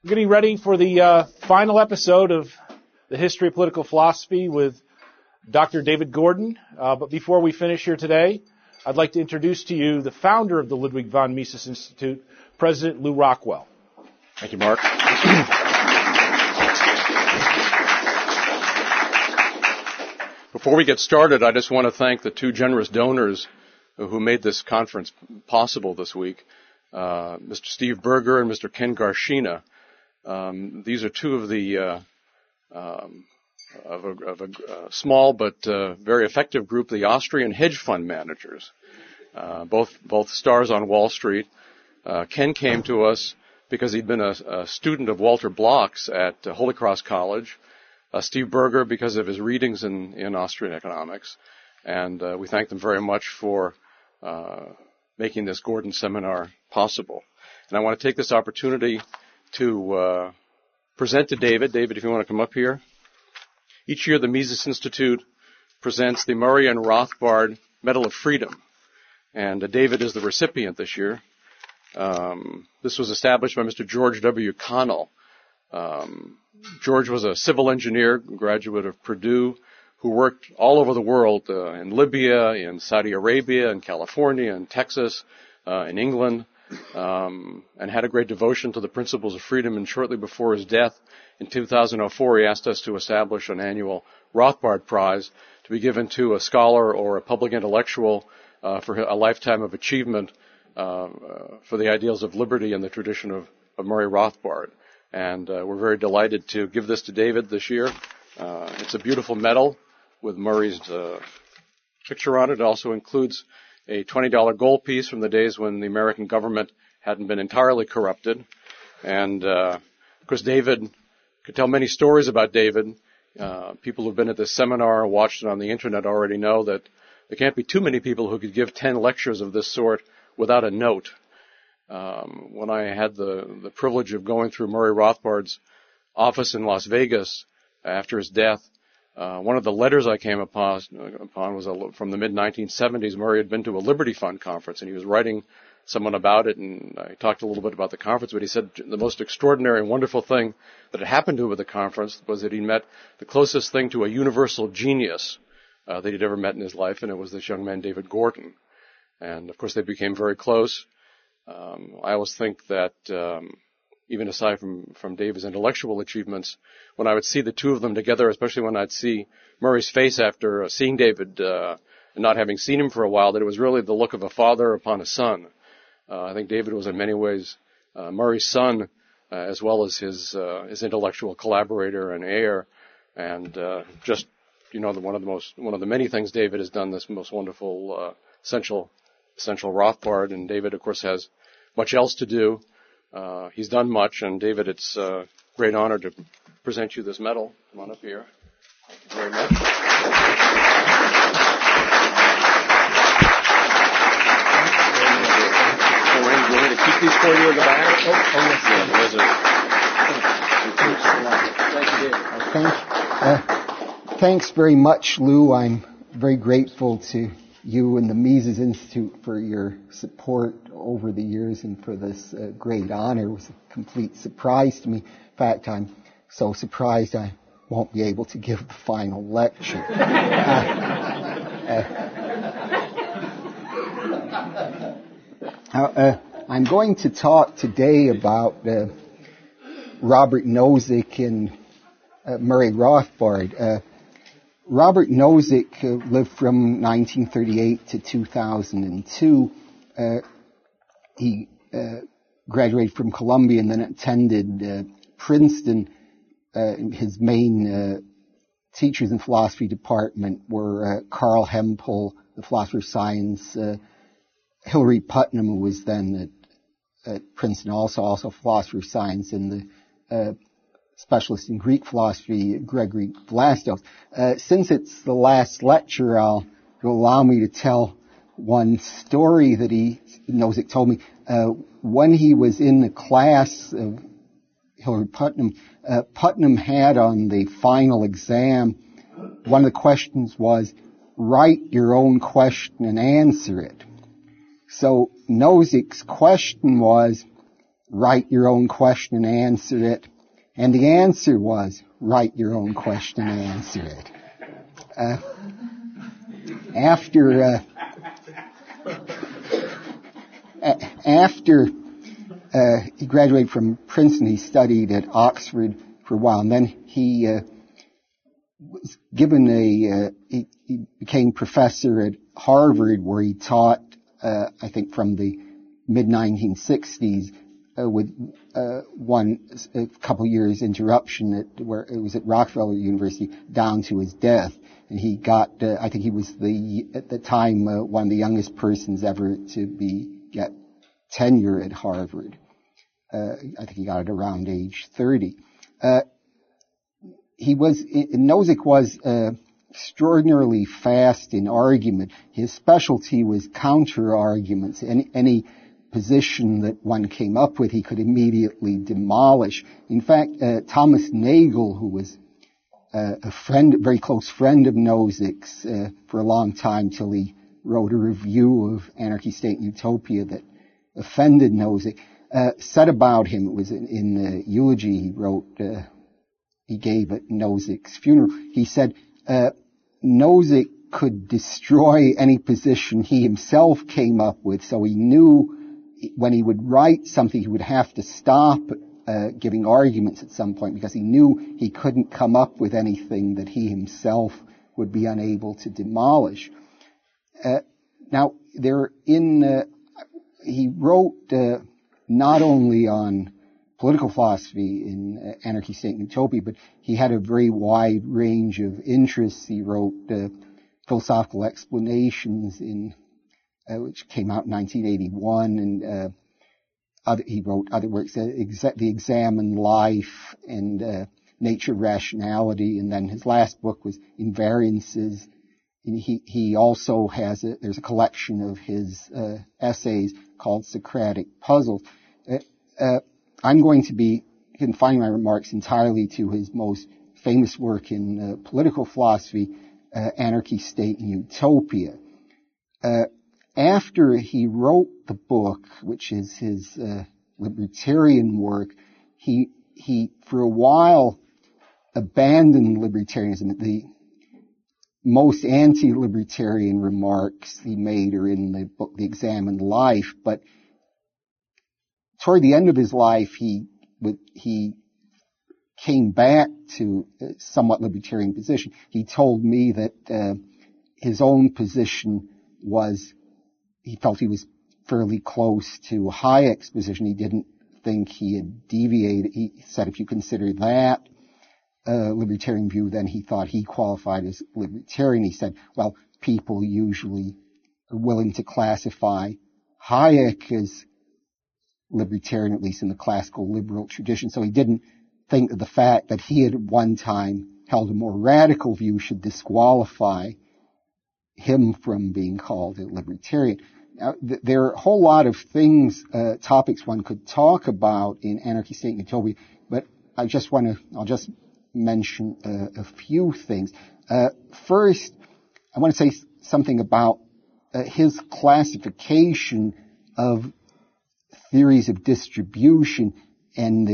We're getting ready for the final episode of the History of Political Philosophy with Dr. David Gordon. But before we finish here today, I'd like to introduce to you the founder of the Ludwig von Mises Institute, President Lew Rockwell. Thank you, Mark. Before we get started, I just want to thank the two generous donors who made this conference possible this week, Mr. Steve Berger and Mr. Ken Garshina. These are two of the of a small but very effective group, the Austrian hedge fund managers, both stars on Wall Street. Ken came to us because he'd been a student of Walter Block's at Holy Cross College. Steve Berger because of his readings in Austrian economics, and we thank them very much for making this Gordon seminar possible. And I want to take this opportunity to present to David. David, if you want to come up here. Each year, the Mises Institute presents the Murray and Rothbard Medal of Freedom, and David is the recipient this year. This was established by Mr. George W. Connell. George was a civil engineer, graduate of Purdue, who worked all over the world, in Libya, in Saudi Arabia, in California, in Texas, in England, and had a great devotion to the principles of freedom. And shortly before his death in 2004, he asked us to establish an annual Rothbard Prize to be given to a scholar or a public intellectual for a lifetime of achievement for the ideals of liberty and the tradition of Murray Rothbard. And we're very delighted to give this to David this year. It's a beautiful medal with Murray's picture on it. It also includes a $20 gold piece from the days when the American government hadn't been entirely corrupted. And, of course, David could tell many stories about David. People who've been at this seminar or watched it on the Internet already know that there can't be too many people who could give 10 lectures of this sort without a note. When I had the privilege of going through Murray Rothbard's office in Las Vegas after his death, one of the letters I came upon was from the mid-1970s. Murray had been to a Liberty Fund conference, and he was writing someone about it, and I talked a little bit about the conference, but he said the most extraordinary and wonderful thing that had happened to him at the conference was that he met the closest thing to a universal genius that he'd ever met in his life, and it was this young man, David Gordon. And, of course, they became very close. I always think that even aside from David's intellectual achievements, when I would see the two of them together, especially when I'd see Murray's face after seeing David and not having seen him for a while, that it was really the look of a father upon a son. I think David was in many ways Murray's son as well as his intellectual collaborator and heir, and just one of the many things David has done, this most wonderful essential Rothbard, and David, of course, has much else to do. He's done much, and David, it's a great honor to present you this medal. Come on up here. Thank you very much. Do you want me to keep these for you in the back? Thank you. Thanks very much, Lou. I'm very grateful to you and the Mises Institute for your support over the years and for this great honor. It was a complete surprise to me. In fact, I'm so surprised I won't be able to give the final lecture. I'm going to talk today about Robert Nozick and Murray Rothbard. Robert Nozick lived from 1938 to 2002. He graduated from Columbia and then attended Princeton. His main teachers in philosophy department were Carl Hempel, the philosopher of science, Hilary Putnam, who was then at Princeton, also philosopher of science, and the specialist in Greek philosophy, Gregory Vlastos. Since it's the last lecture, it'll allow me to tell one story that Nozick told me. When he was in the class of Hilary Putnam, Putnam had on the final exam, one of the questions was, write your own question and answer it. So Nozick's question was, write your own question and answer it. And the answer was, write your own question and answer it. After he graduated from Princeton, he studied at Oxford for a while, and then he was given he became professor at Harvard, where he taught, I think from the mid-1960s, with a couple years interruption where it was at Rockefeller University down to his death. And he got, I think he was at the time, one of the youngest persons ever to get tenure at Harvard. I think he got it around age 30. Nozick was extraordinarily fast in argument. His specialty was counter-arguments. Any position that one came up with, he could immediately demolish. In fact, Thomas Nagel, who was a very close friend of Nozick's for a long time, till he wrote a review of Anarchy, State, and Utopia that offended Nozick, said about him, it was in the eulogy he wrote, he gave at Nozick's funeral, he said, Nozick could destroy any position he himself came up with, so he knew when he would write something, he would have to stop giving arguments at some point, because he knew he couldn't come up with anything that he himself would be unable to demolish. Now, he wrote not only on political philosophy in Anarchy, State, and Utopia, but he had a very wide range of interests. He wrote philosophical explanations which came out in 1981, and he wrote other works, The Examined Life and Nature, Rationality, and then his last book was Invariances. And he also there's a collection of his essays called Socratic Puzzles. I'm going to be confining my remarks entirely to his most famous work in political philosophy, Anarchy, State, and Utopia. After he wrote the book, which is his libertarian work, he for a while abandoned libertarianism. The most anti-libertarian remarks he made are in the book The Examined Life, but toward the end of his life, he came back to a somewhat libertarian position. He told me that his own position was, he felt he was fairly close to Hayek's position. He didn't think he had deviated. He said if you consider that libertarian view, then he thought he qualified as libertarian. He said, well, people usually are willing to classify Hayek as libertarian, at least in the classical liberal tradition. So he didn't think that the fact that he had at one time held a more radical view should disqualify him from being called a libertarian. Now, there are a whole lot of topics one could talk about in Anarchy, State, and Utopia, but I'll just mention a few things. First, I want to say something about his classification of theories of distribution and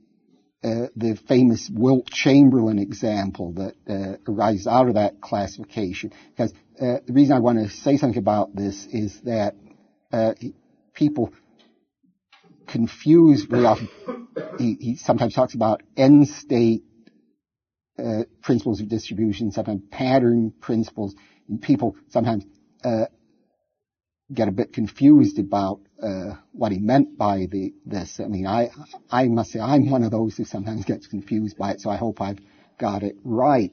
the famous Wilt Chamberlain example that arises out of that classification. Because the reason I want to say something about this is that people confuse very often. He sometimes talks about end state principles of distribution, sometimes pattern principles, and people sometimes get a bit confused about what he meant by this. I mean, I must say I'm one of those who sometimes gets confused by it, so I hope I've got it right.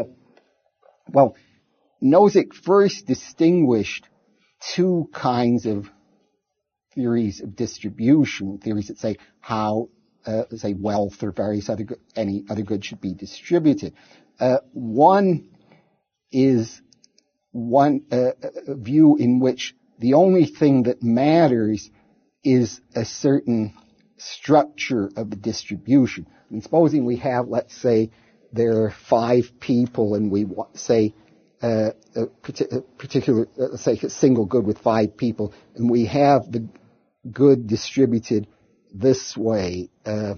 Well, Nozick first distinguished two kinds of theories of distribution, theories that say how say wealth or any other goods should be distributed. One is a view in which the only thing that matters is a certain structure of the distribution. I mean, supposing we have, let's say, there are 5 people and we say a particular, say a single good with 5 people, and we have the good distributed this way. So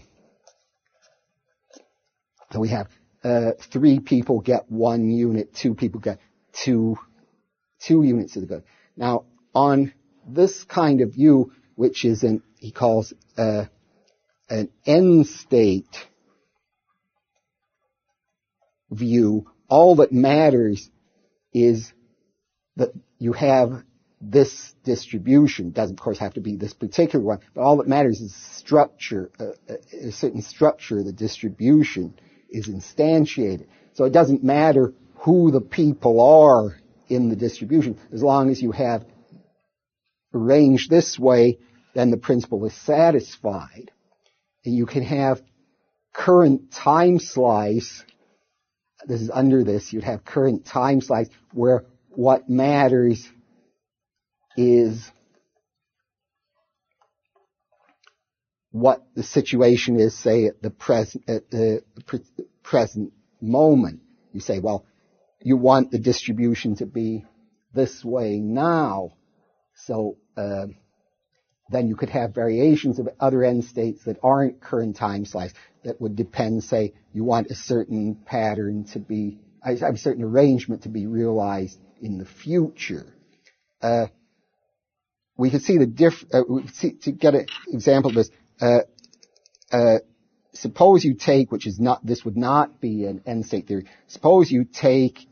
we have 3 people get 1 unit, 2 people get 2 units of the good. Now, on this kind of view, which is he calls an end state view, all that matters is that you have this distribution. It doesn't, of course, have to be this particular one, but all that matters is structure, a certain structure of the distribution is instantiated. So it doesn't matter who the people are in the distribution. As long as you have arranged this way, then the principle is satisfied. And you can have current time slice. This is under this. You'd have current time slice where what matters is what the situation is, say, at the present moment. You say, well, you want the distribution to be this way now. So then you could have variations of other end states that aren't current time slice that would depend, say, you want a certain pattern to be, a certain arrangement to be realized in the future. We could see to get an example of this, suppose you take, which is not, this would not be an end state theory. Suppose you take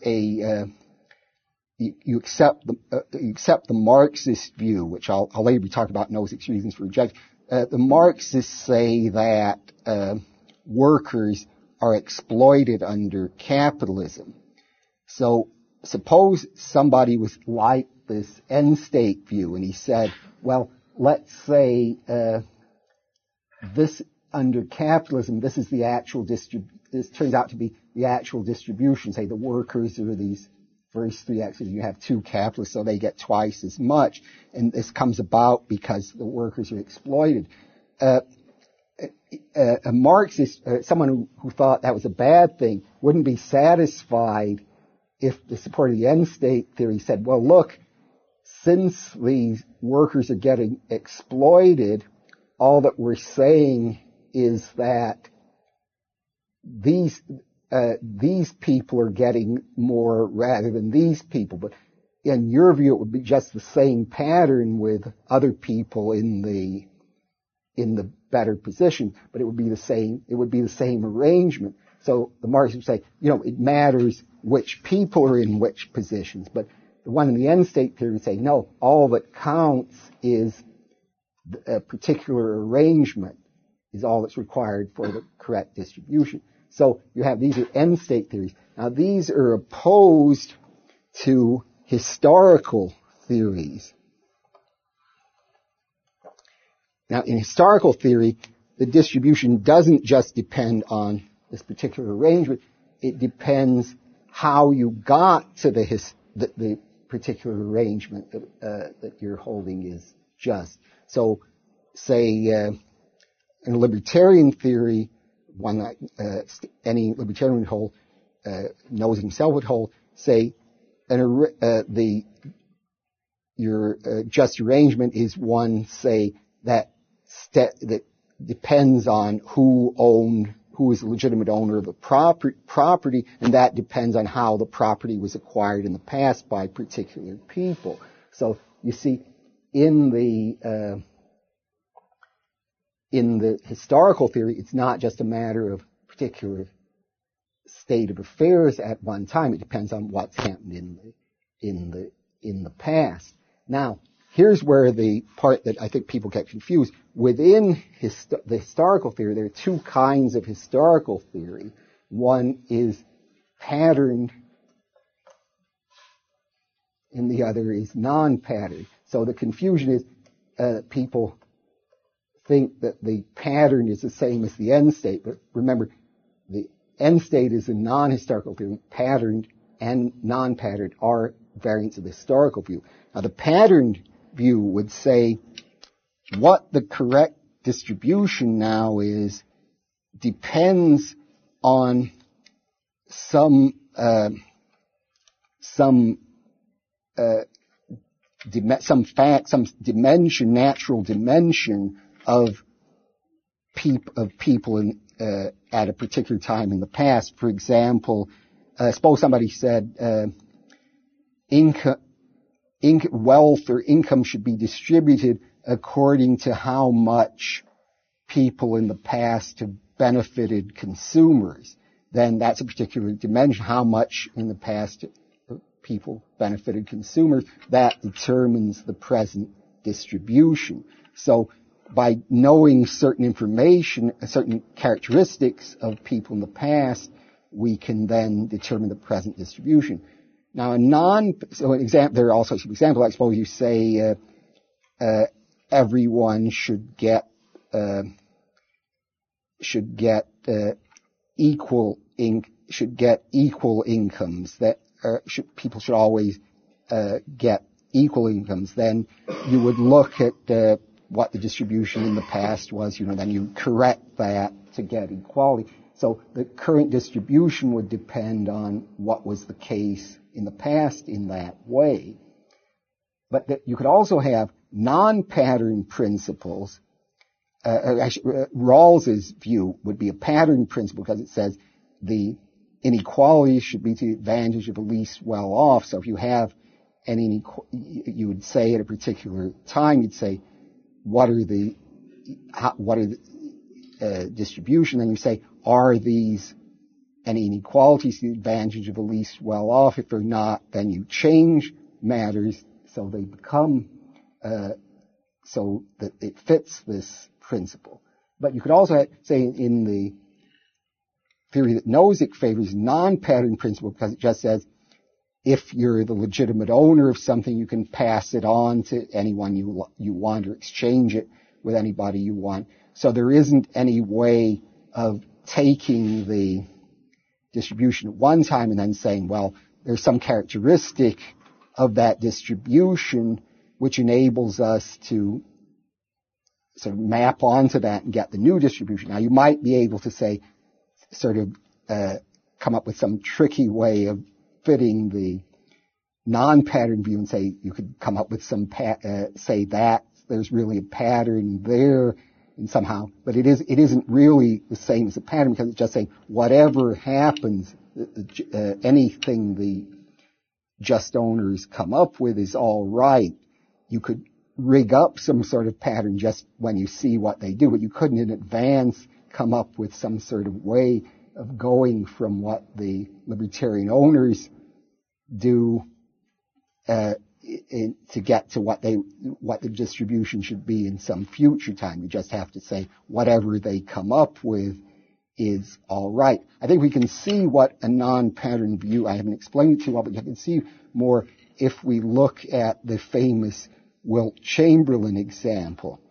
you accept the Marxist view, which I'll later be talking about Nozick's reasons for rejection. The Marxists say that workers are exploited under capitalism. So suppose somebody was like this end state view, and he said, well, let's say this under capitalism, this is the actual this turns out to be the actual distribution. Say the workers are these first 3 axes. You have 2 capitalists, so they get twice as much. And this comes about because the workers are exploited. A Marxist, someone who thought that was a bad thing, wouldn't be satisfied if the supporter of the end state theory said, well, look, since these workers are getting exploited, all that we're saying is that these people are getting more rather than these people. But in your view, it would be just the same pattern with other people in the better position, but it would be the same arrangement. So the Marxists would say, it matters which people are in which positions. But the one in the end state theory would say, no, all that counts is a particular arrangement is all that's required for the correct distribution. So you have, these are end state theories. Now these are opposed to historical theories. Now in historical theory, the distribution doesn't just depend on this particular arrangement. It depends how you got to the particular arrangement that you're holding is just. So say in libertarian theory, one that any libertarian would hold, Nozick himself would hold, say your just arrangement is one, say, that depends on who is the legitimate owner of the property, and that depends on how the property was acquired in the past by particular people. So you see, in the historical theory, it's not just a matter of particular state of affairs at one time. It depends on what's happened in the past. Now, here's where the part that I think people get confused. Within the historical theory, there are 2 kinds of historical theory. One is patterned, and the other is non-patterned. So the confusion is people think that the pattern is the same as the end state, but remember, the end state is a non-historical theory. Patterned and non-patterned are variants of the historical view. Now the patterned view would say what the correct distribution now is depends on some dimension, natural dimension of people at a particular time in the past. For example, suppose somebody said wealth or income should be distributed according to how much people in the past have benefited consumers. Then that's a particular dimension. How much in the past people benefited consumers, that determines the present distribution. So by knowing certain information, certain characteristics of people in the past, we can then determine the present distribution. Now, there are also some examples. I suppose you say everyone should get equal incomes. People should always get equal incomes. Then you would look at what the distribution in the past was. Then you correct that to get equality. So the current distribution would depend on what was the case in the past in that way. But you could also have non-pattern principles. Rawls's view would be a pattern principle because it says the inequality should be to the advantage of the least well off. So if you have an inequality, you would say at a particular time, you'd say, what are the distribution? And you say, are these any inequalities to the advantage of the least well off? If they're not, then you change matters so they become, so that it fits this principle. But you could also say in the theory that Nozick favors non-pattern principle because it just says if you're the legitimate owner of something, you can pass it on to anyone you want or exchange it with anybody you want. So there isn't any way of taking the distribution at one time and then saying, well, there's some characteristic of that distribution which enables us to sort of map onto that and get the new distribution. Now, you might be able to say, sort of come up with some tricky way of fitting the non-pattern view and say you could come up with some say that there's really a pattern there and somehow, but it isn't really the same as a pattern because it's just saying whatever happens, anything the just owners come up with is all right. You could rig up some sort of pattern just when you see what they do, but you couldn't in advance come up with some sort of way of going from what the libertarian owners do to get to what the distribution should be in some future time. You just have to say whatever they come up with is all right. I think we can see what a non-pattern view, I haven't explained it too well, but you can see more if we look at the famous Wilt Chamberlain example.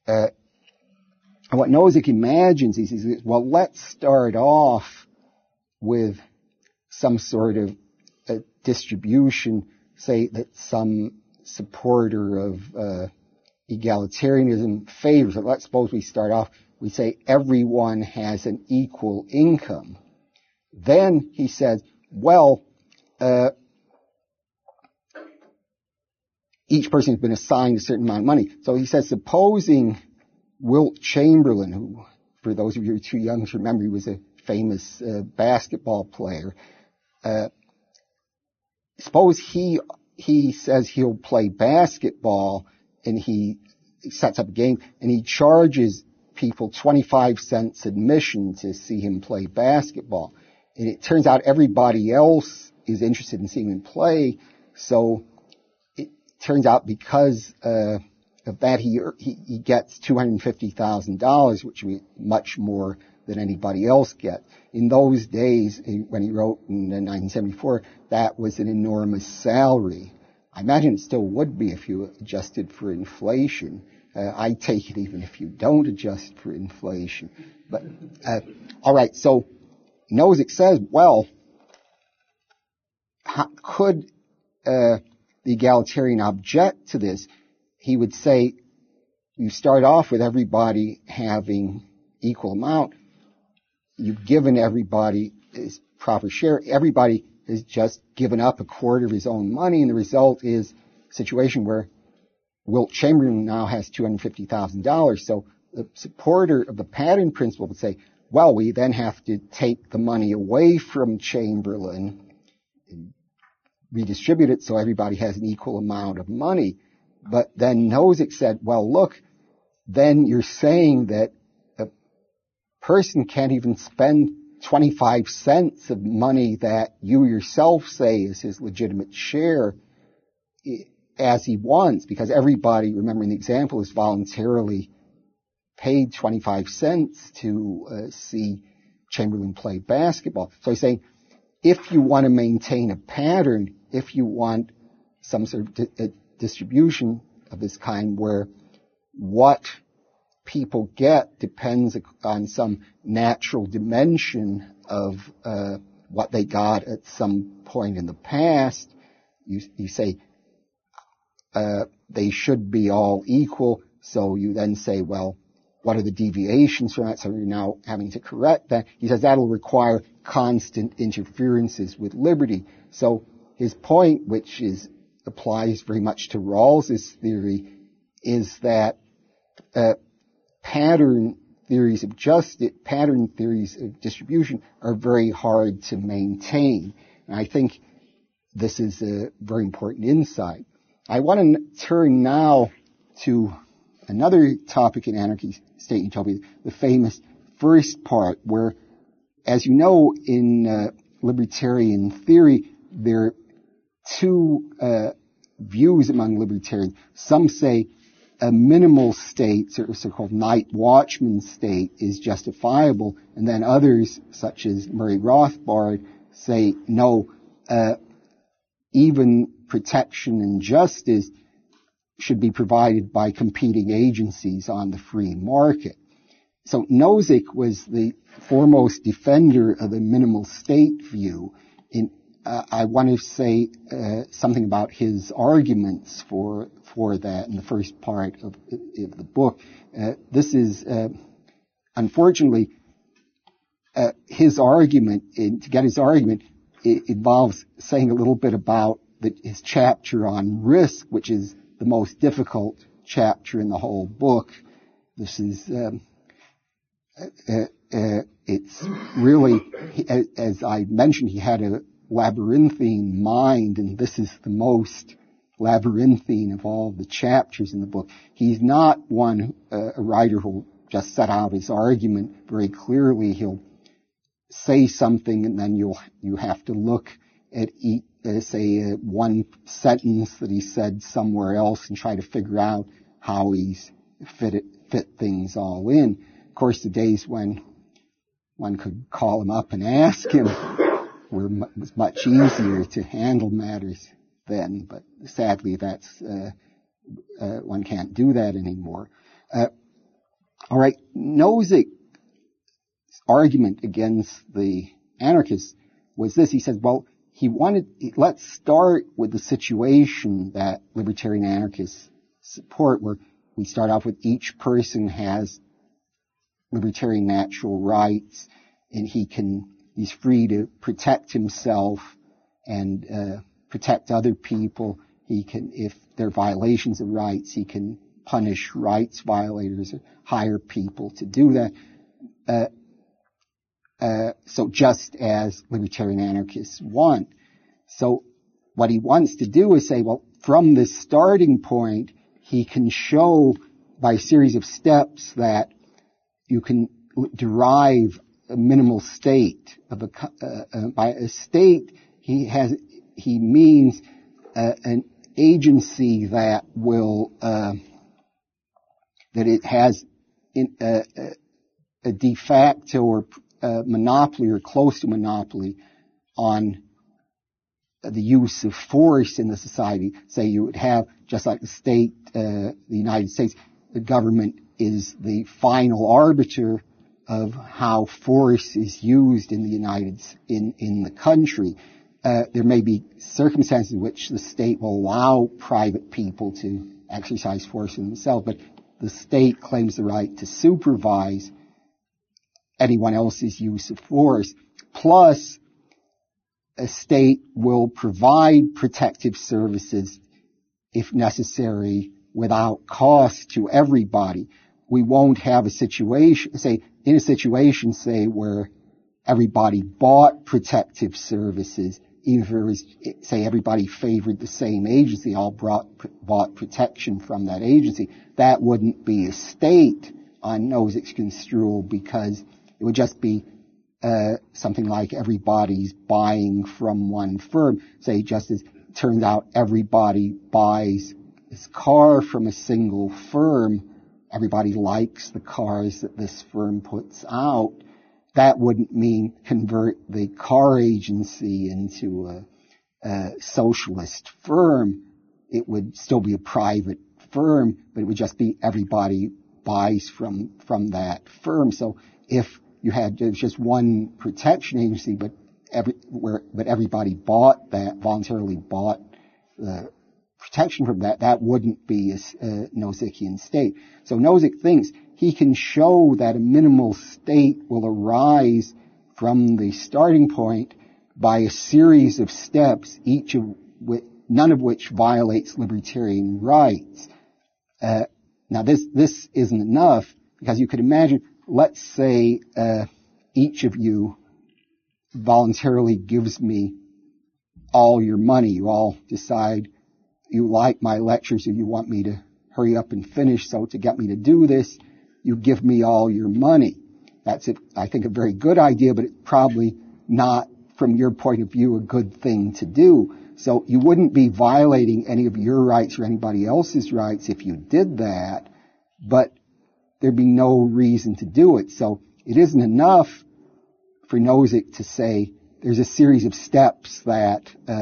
What Nozick imagines is, well, let's start off with some sort of distribution, say that some supporter of egalitarianism favors it. Let's suppose we start off, we say everyone has an equal income. Then he says, well, each person has been assigned a certain amount of money. So he says, supposing Wilt Chamberlain, who, for those of you who are too young to remember, he was a famous basketball player. Suppose he says he'll play basketball and he sets up a game and he charges people 25 cents admission to see him play basketball. And it turns out everybody else is interested in seeing him play. So it turns out because of that, he gets $250,000, which would be much more than anybody else gets. In those days, when he wrote in 1974, that was an enormous salary. I imagine it still would be if you adjusted for inflation. I take it even if you don't adjust for inflation. But all right, so Nozick says, well, could the egalitarian object to this? He would say, you start off with everybody having equal amount. You've given everybody his proper share. Everybody has just given up a quarter of his own money, and the result is a situation where Wilt Chamberlain now has $250,000. So the supporter of the pattern principle would say, well, we then have to take the money away from Chamberlain and redistribute it so everybody has an equal amount of money. But then Nozick said, well, look, then you're saying that a person can't even spend 25 cents of money that you yourself say is his legitimate share as he wants, because everybody, remembering the example, is voluntarily paid 25 cents to see Chamberlain play basketball. So he's saying, if you want to maintain a pattern, if you want some sort of distribution of this kind where what people get depends on some natural dimension of what they got at some point in the past, you say they should be all equal. So you then say, well, what are the deviations from that? So you're now having to correct that. He says that'll require constant interferences with liberty. So his point, which applies very much to Rawls's theory, is that pattern theories of distribution are very hard to maintain. And I think this is a very important insight. I want to turn now to another topic in Anarchy, State, Utopia, the famous first part, where, as you know, in libertarian theory, there are two views among libertarians. Some say a minimal state, so-called night watchman state, is justifiable, and then others, such as Murray Rothbard, say no, even protection and justice should be provided by competing agencies on the free market. So Nozick was the foremost defender of the minimal state view. I want to say something about his arguments for that in the first part of the book. This is, unfortunately, his argument. To get his argument, it involves saying a little bit about his chapter on risk, which is the most difficult chapter in the whole book. This is, it's really, as I mentioned, he had a labyrinthine mind, and this is the most labyrinthine of all the chapters in the book. He's not a writer who'll just set out his argument very clearly. He'll say something, and then you have to look at one sentence that he said somewhere else and try to figure out how he's fit things all in. Of course, the days when one could call him up and ask him was much easier to handle matters then, but sadly that's one can't do that anymore. All right, Nozick's argument against the anarchists was this. He said, well, let's start with the situation that libertarian anarchists support, where we start off with each person has libertarian natural rights, and he's free to protect himself and protect other people. He can, if there are violations of rights, he can punish rights violators or hire people to do that. So just as libertarian anarchists want. So what he wants to do is say, well, from this starting point, he can show by a series of steps that you can derive a minimal state of by a state. He means an agency that will that it has a de facto or monopoly or close to monopoly on the use of force in the society. Say you would have, just like the state, the United States, the government is the final arbiter of how force is used in the country. There may be circumstances in which the state will allow private people to exercise force in themselves, but the state claims the right to supervise anyone else's use of force. Plus, a state will provide protective services, if necessary, without cost to everybody. we won't have a situation, say, where everybody bought protective services, even if it was, say, everybody favored the same agency, all bought protection from that agency. That wouldn't be a state on Nozick's construal, because it would just be something like everybody's buying from one firm. Say, just as it turns out everybody buys this car from a single firm, everybody likes the cars that this firm puts out. That wouldn't mean convert the car agency into a socialist firm. It would still be a private firm, but it would just be everybody buys from that firm. So if you had just one protection agency, but everybody voluntarily bought the protection from that wouldn't be a Nozickian state. So Nozick thinks he can show that a minimal state will arise from the starting point by a series of steps, none of which violates libertarian rights. Now this isn't enough, because you could imagine, let's say each of you voluntarily gives me all your money. You all decide you like my lectures or you want me to hurry up and finish, so to get me to do this, you give me all your money. That's, I think, a very good idea, but it's probably not, from your point of view, a good thing to do. So you wouldn't be violating any of your rights or anybody else's rights if you did that, but there'd be no reason to do it. So it isn't enough for Nozick to say there's a series of steps that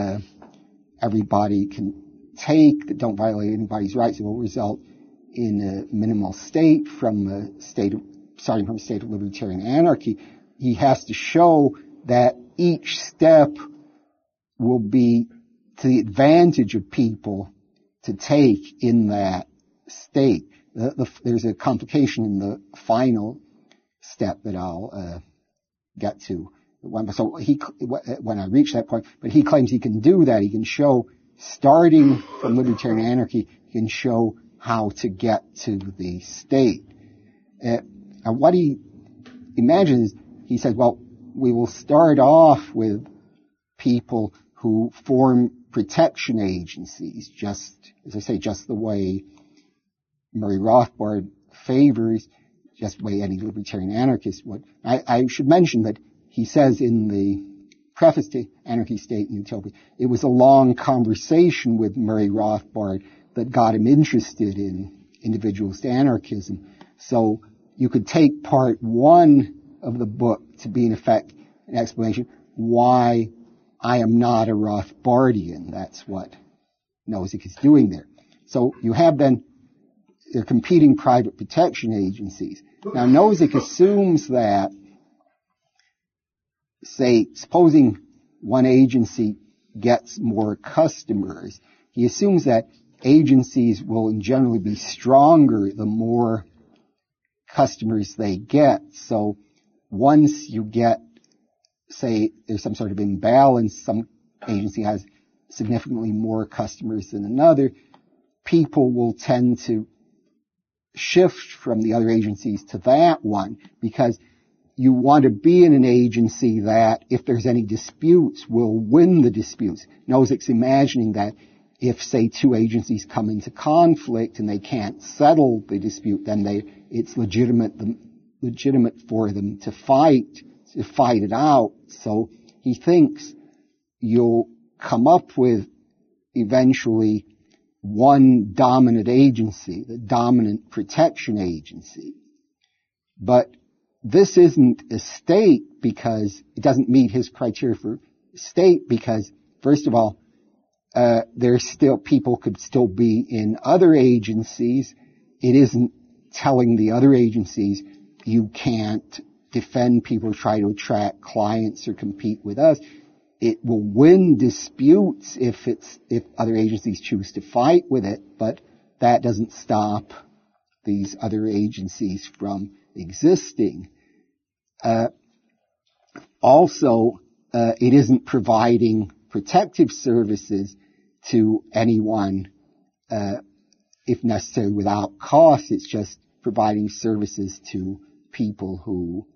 everybody can take that don't violate anybody's rights. It will result in a minimal state starting from a state of libertarian anarchy. He has to show that each step will be to the advantage of people to take in that state. There's a complication in the final step that I'll get to. So when I reach that point, but he claims he can do that. He can show, starting from libertarian anarchy, he can show how to get to the state. And what he imagines, he says, well, we will start off with people who form protection agencies, just, as I say, just the way Murray Rothbard favors, just the way any libertarian anarchist would. I should mention that he says in the preface to Anarchy, State, and Utopia, it was a long conversation with Murray Rothbard that got him interested in individualist anarchism. So you could take part one of the book to be, in effect, an explanation why I am not a Rothbardian. That's what Nozick is doing there. So you have then, they're competing private protection agencies. Now Nozick assumes that, say, supposing one agency gets more customers, he assumes that agencies will generally be stronger the more customers they get. So once you get, say, there's some sort of imbalance, some agency has significantly more customers than another, people will tend to shift from the other agencies to that one, because you want to be in an agency that, if there's any disputes, will win the disputes. Nozick's imagining that if, say, two agencies come into conflict and they can't settle the dispute, then it's legitimate for them to fight it out. So he thinks you'll come up with eventually one dominant agency, the dominant protection agency. But this isn't a state, because it doesn't meet his criteria for state, because, first of all, people could still be in other agencies. It isn't telling the other agencies you can't defend people, try to attract clients or compete with us. It will win disputes if other agencies choose to fight with it, but that doesn't stop these other agencies from existing. Also, it isn't providing protective services to anyone, if necessary, without cost. It's just providing services to people who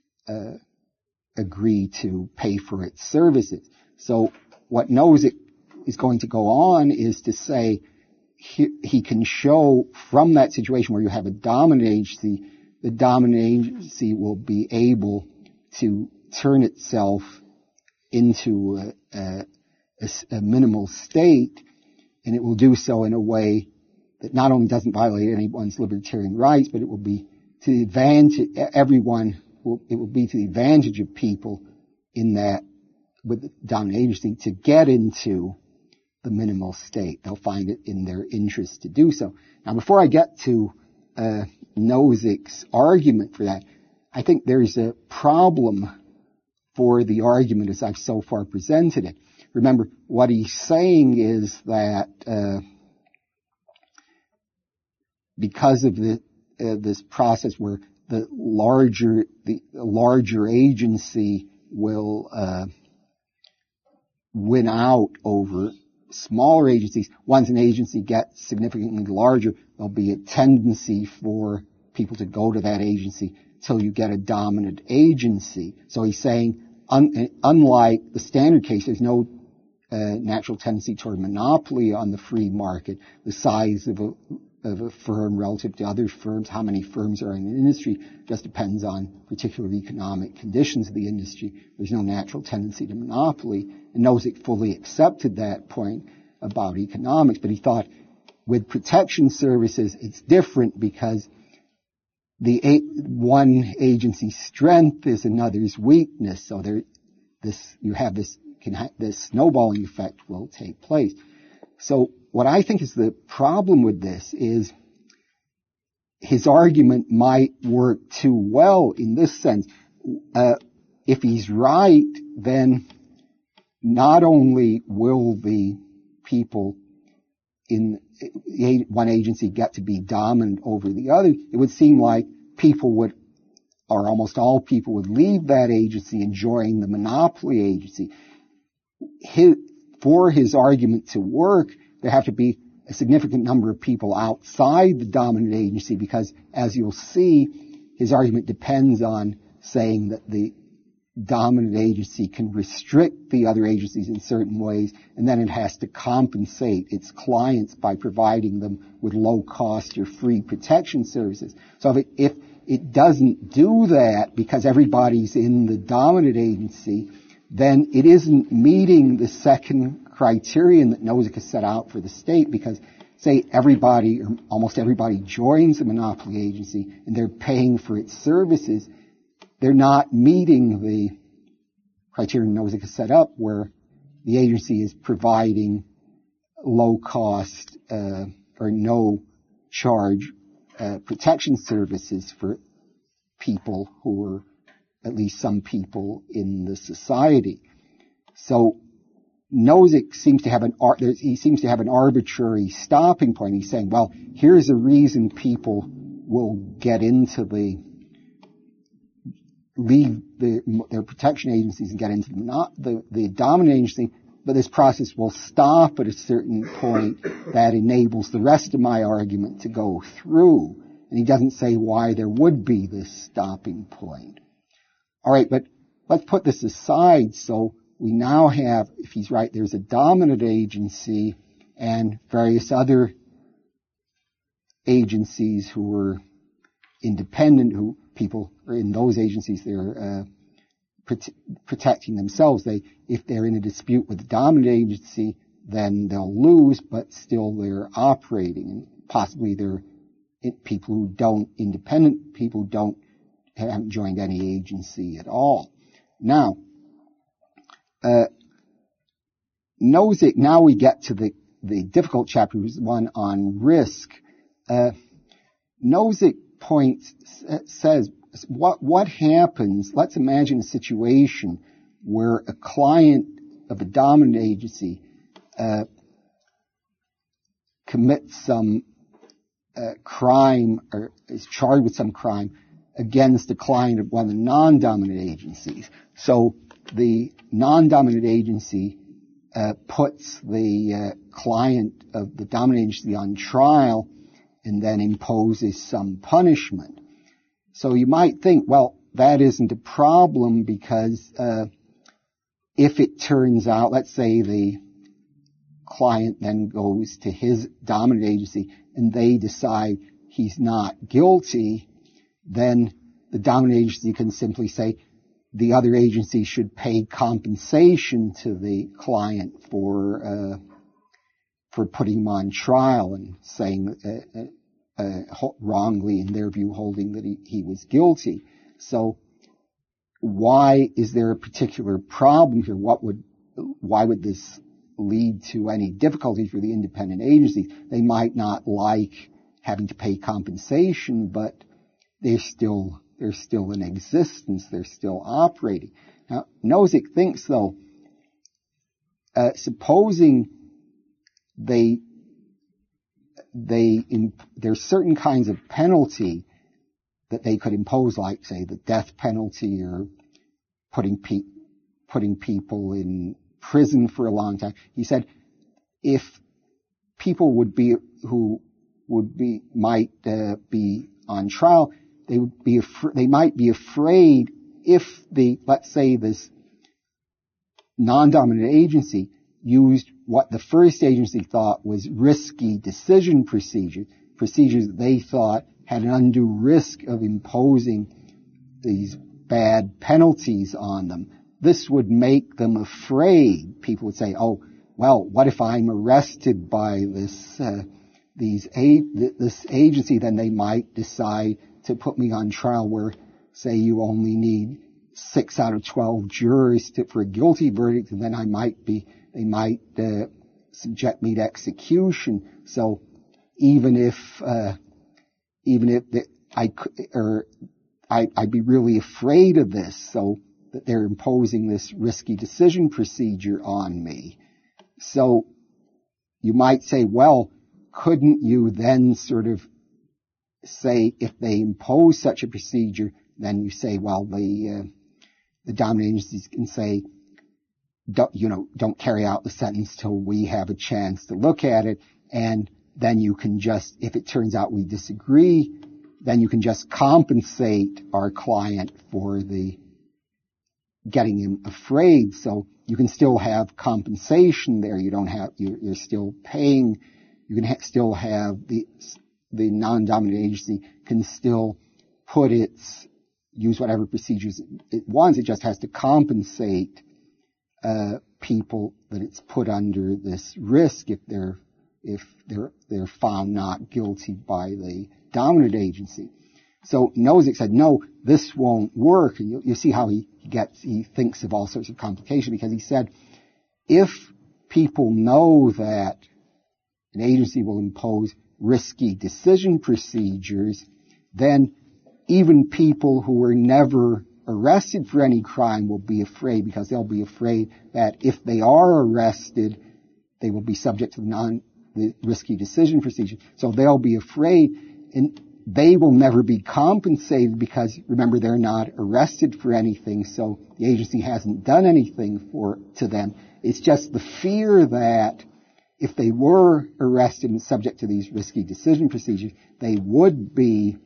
agree to pay for its services. So what Nozick is going to go on is to say he can show from that situation where you have a dominant agency, the dominant agency will be able to turn itself into a minimal state, and it will do so in a way that not only doesn't violate anyone's libertarian rights, but it will be to the advantage it will be to the advantage of people in that with the dominant agency to get into the minimal state. They'll find it in their interest to do so. Now, before I get to Nozick's argument for that, I think there's a problem for the argument as I've so far presented it. Remember, what he's saying is that because of this process where the larger agency will win out over smaller agencies. Once an agency gets significantly larger, there'll be a tendency for people to go to that agency till you get a dominant agency. So he's saying, unlike the standard case, there's no natural tendency toward monopoly on the free market. The size of a firm relative to other firms, how many firms are in the industry, just depends on particular economic conditions of the industry. There's no natural tendency to monopoly. And Nozick fully accepted that point about economics, but he thought with protection services, it's different because one agency's strength is another's weakness. So this snowballing effect will take place. So what I think is the problem with this is his argument might work too well in this sense. If he's right, then not only will the people in one agency get to be dominant over the other, it would seem like or almost all people would leave that agency and join the monopoly agency. For his argument to work, there have to be a significant number of people outside the dominant agency because, as you'll see, his argument depends on saying that the dominant agency can restrict the other agencies in certain ways, and then it has to compensate its clients by providing them with low-cost or free protection services. So if it doesn't do that because everybody's in the dominant agency, then it isn't meeting the second criterion that Nozick has set out for the state because, say, everybody or almost everybody joins the monopoly agency and they're paying for its services, they're not meeting the criterion Nozick has set up where the agency is providing low cost or no charge protection services for people who are at least some people in the society. So Nozick seems to have an arbitrary stopping point. He's saying, well, here's a reason people will get into leave their protection agencies and get into the dominant agency, but this process will stop at a certain point that enables the rest of my argument to go through. And he doesn't say why there would be this stopping point. All right, but let's put this aside. So we now have, if he's right, there's a dominant agency and various other agencies who are independent, who people are in those agencies, they're protecting themselves. If they're in a dispute with the dominant agency, then they'll lose, but still they're operating. And possibly they're people who independent people who haven't joined any agency at all. Now, Nozick, now we get to the difficult chapter, which is one on risk. Nozick says, what happens, let's imagine a situation where a client of a dominant agency commits some crime or is charged with some crime against a client of one of the non-dominant agencies. So the non-dominant agency puts the client of the dominant agency on trial, and then imposes some punishment. So you might think, well, that isn't a problem because if it turns out, let's say the client then goes to his dominant agency and they decide he's not guilty, then the dominant agency can simply say the other agency should pay compensation to the client for putting him on trial and saying wrongly, in their view, holding that he was guilty. So why is there a particular problem here? Why would this lead to any difficulty for the independent agencies? They might not like having to pay compensation, but they're still in existence. They're still operating. Now, Nozick thinks, though, supposing there's certain kinds of penalty that they could impose, like, say, the death penalty or putting people in prison for a long time. He said if people might be on trial, they might be afraid if let's say this non-dominant agency used what the first agency thought was risky decision procedures that they thought had an undue risk of imposing these bad penalties on them. This would make them afraid. People would say, oh, well, what if I'm arrested by this agency? Then they might decide to put me on trial where, say, you only need 6 out of 12 jurors for a guilty verdict, and then they might subject me to execution. So even if I'd be really afraid of this, so that they're imposing this risky decision procedure on me. So you might say, well, couldn't you then sort of say, if they impose such a procedure, then you say, well, the dominant agencies can say, don't carry out the sentence till we have a chance to look at it, and then you can just, if it turns out we disagree, then you can just compensate our client for getting him afraid. So you can still have compensation there. You're still paying. You can still have the non-dominant agency can still use whatever procedures it wants. It just has to compensate people that it's put under this risk if they're found not guilty by the dominant agency. So Nozick said, no, this won't work. And you see how he thinks of all sorts of complications, because he said, if people know that an agency will impose risky decision procedures, then even people who were never arrested for any crime will be afraid, because they'll be afraid that if they are arrested, they will be subject to the risky decision procedure. So they'll be afraid, and they will never be compensated because, remember, they're not arrested for anything, so the agency hasn't done anything to them. It's just the fear that if they were arrested and subject to these risky decision procedures, they would be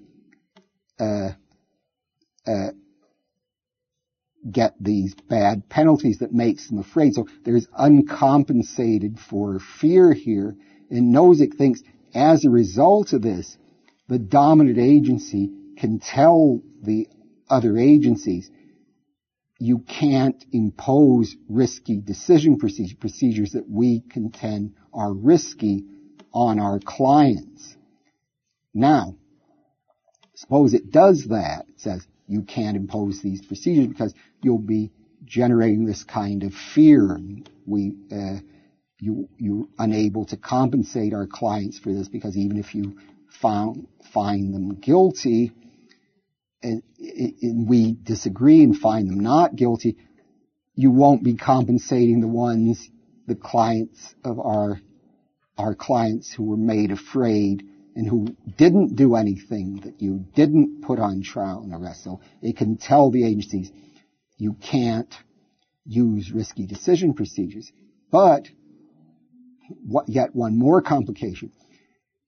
get these bad penalties that makes them afraid. So there's uncompensated for fear here. And Nozick thinks, as a result of this, the dominant agency can tell the other agencies, you can't impose risky decision procedures that we contend are risky on our clients. Now, suppose it does that. It says you can't impose these procedures because you'll be generating this kind of fear, and you're unable to compensate our clients for this, because even if you find them guilty, and we disagree and find them not guilty, you won't be compensating the clients of our clients who were made afraid and who didn't do anything, that you didn't put on trial and arrest. So it can tell the agencies, you can't use risky decision procedures. But yet one more complication.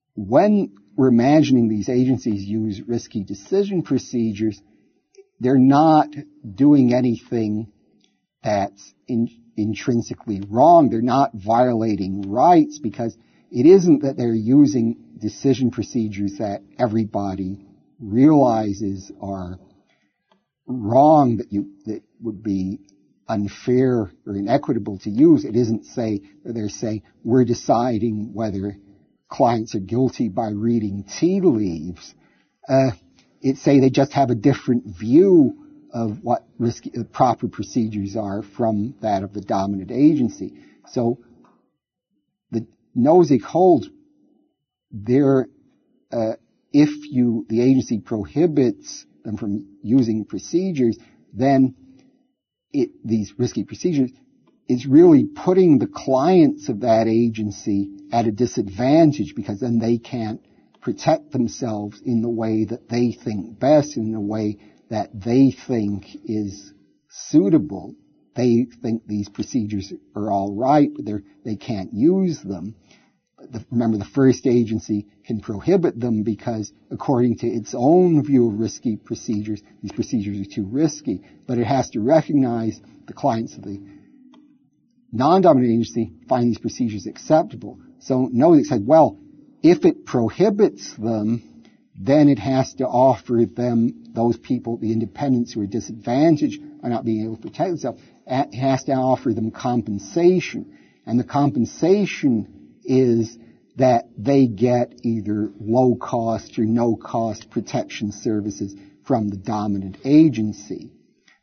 when we're imagining these agencies use risky decision procedures, they're not doing anything that's intrinsically wrong. They're not violating rights, because it isn't that they're using decision procedures that everybody realizes are wrong, that would be unfair or inequitable to use. It isn't they're saying we're deciding whether clients are guilty by reading tea leaves. It's say they just have a different view of what proper procedures are from that of the dominant agency. So the Nozick holds there, if the agency prohibits them from using procedures, then these risky procedures is really putting the clients of that agency at a disadvantage, because then they can't protect themselves in the way that they think best, in the way that they think is suitable. They think these procedures are all right, but they can't use them. Remember, the first agency can prohibit them because, according to its own view of risky procedures, these procedures are too risky. But it has to recognize the clients of the non-dominant agency find these procedures acceptable. So Nozick said, well, if it prohibits them, then it has to offer them, those people, the independents who are disadvantaged by not being able to protect themselves, it has to offer them compensation. And the compensation is that they get either low-cost or no-cost protection services from the dominant agency.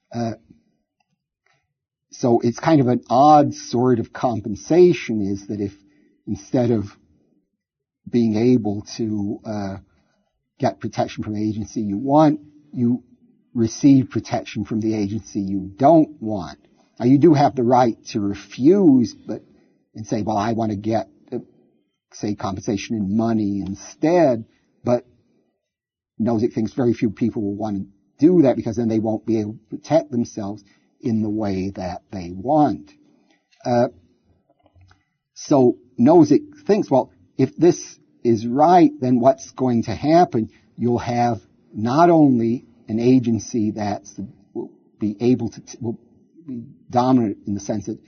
So it's kind of an odd sort of compensation, is that if instead of being able to get protection from the agency you want, you receive protection from the agency you don't want. Now, you do have the right to refuse, and say, well, I want to get, say, compensation in money instead, but Nozick thinks very few people will want to do that, because then they won't be able to protect themselves in the way that they want. So Nozick thinks, well, if this is right, then what's going to happen? You'll have not only an agency will be dominant in the sense that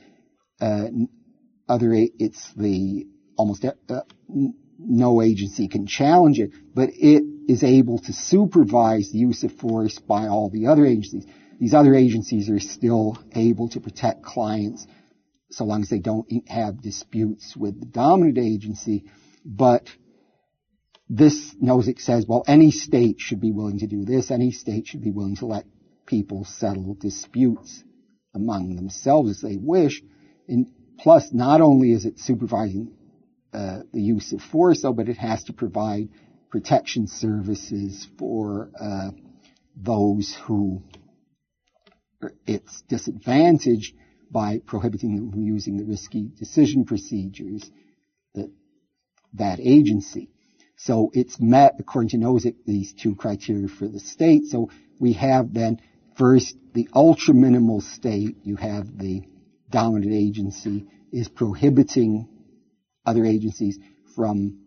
almost no agency can challenge it, but it is able to supervise the use of force by all the other agencies. These other agencies are still able to protect clients so long as they don't have disputes with the dominant agency. But this, Nozick says, well, any state should be willing to do this. Any state should be willing to let people settle disputes among themselves as they wish. And plus, not only is it supervising the use of force, though, but it has to provide protection services for those who it's disadvantaged by prohibiting them from using the risky decision procedures that agency. So it's met, according to Nozick, these two criteria for the state. So we have then first the ultra minimal state. You have the dominant agency is prohibiting other agencies from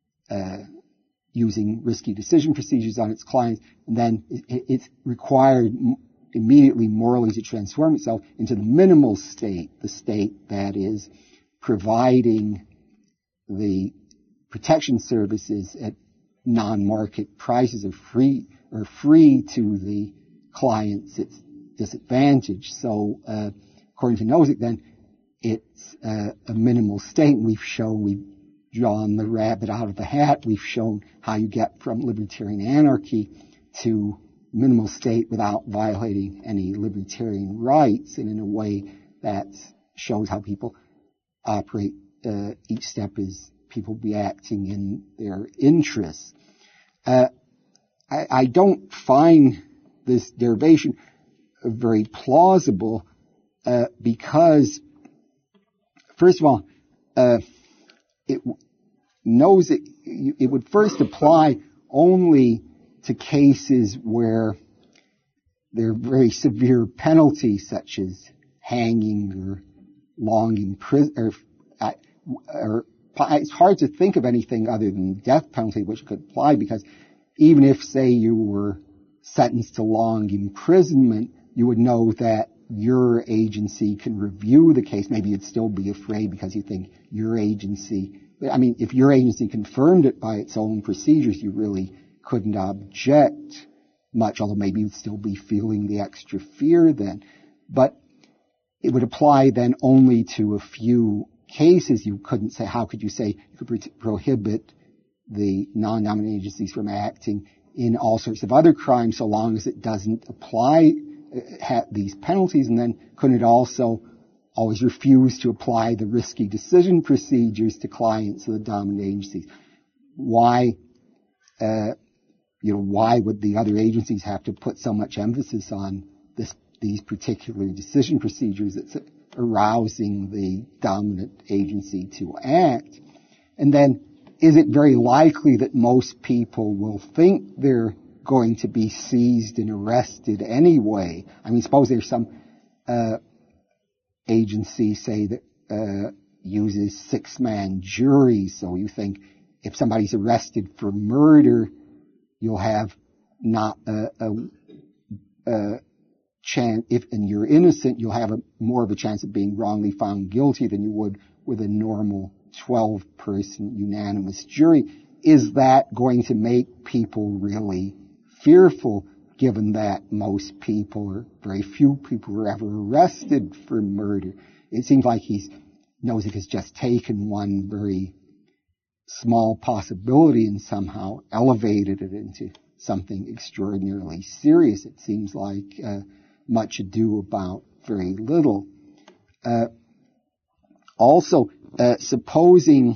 using risky decision procedures on its clients, and then it's required immediately morally to transform itself into the minimal state, the state that is providing the protection services at non-market prices, are free to the clients it's disadvantaged. So according to Nozick, then it's a minimal state. We've drawn the rabbit out of the hat. We've shown how you get from libertarian anarchy to minimal state without violating any libertarian rights, and in a way that shows how people operate. Each step is people be acting in their interests. I don't find this derivation very plausible because, first of all, it would first apply only to cases where there are very severe penalties, such as hanging or long it's hard to think of anything other than the death penalty which could apply, because even if, say, you were sentenced to long imprisonment, you would know that your agency can review the case. Maybe you'd still be afraid because you think your agency, if your agency confirmed it by its own procedures, you really couldn't object much, although maybe you'd still be feeling the extra fear then. But it would apply then only to a few cases. You couldn't say, how could you say you could prohibit the non-dominant agencies from acting in all sorts of other crimes so long as it doesn't apply these penalties? And then couldn't it also always refuse to apply the risky decision procedures to clients of the dominant agencies? Why would the other agencies have to put so much emphasis on these particular decision procedures that's arousing the dominant agency to act? And then, is it very likely that most people will think they're going to be seized and arrested anyway? Suppose there's some agency, say, that uses 6-man juries, so you think if somebody's arrested for murder, you'll have not a chance, and you're innocent, you'll have more of a chance of being wrongly found guilty than you would with a normal 12-person unanimous jury. Is that going to make people really fearful, given that most people, or very few people, are ever arrested for murder? It seems like Nozick has just taken one very small possibility and somehow elevated it into something extraordinarily serious. It seems like much ado about very little. Also, supposing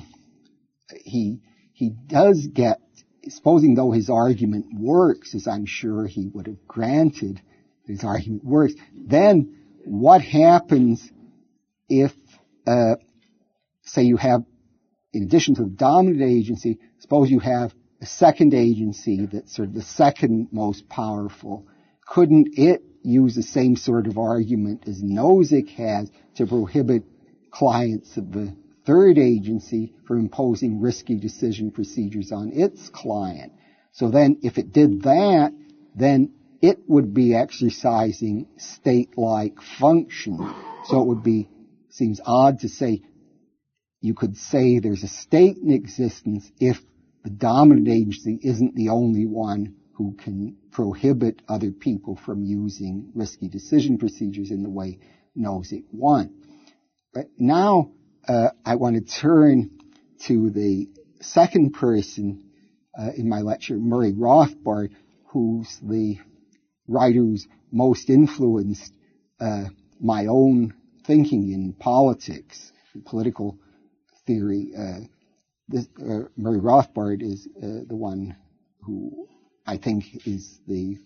supposing though his argument works, as I'm sure he would have granted his argument works, then what happens if, say you have, in addition to the dominant agency, suppose you have a second agency that's sort of the second most powerful. Couldn't it use the same sort of argument as Nozick has to prohibit clients of the third agency from imposing risky decision procedures on its client? So then, if it did that, then it would be exercising state-like function. So it seems odd to say, you could say there's a state in existence if the dominant agency isn't the only one who can prohibit other people from using risky decision procedures in the way Nozick wants. But now I want to turn to the second person in my lecture, Murray Rothbard, who's the writer who's most influenced my own thinking in politics, political theory. Murray Rothbard is the one who I think is the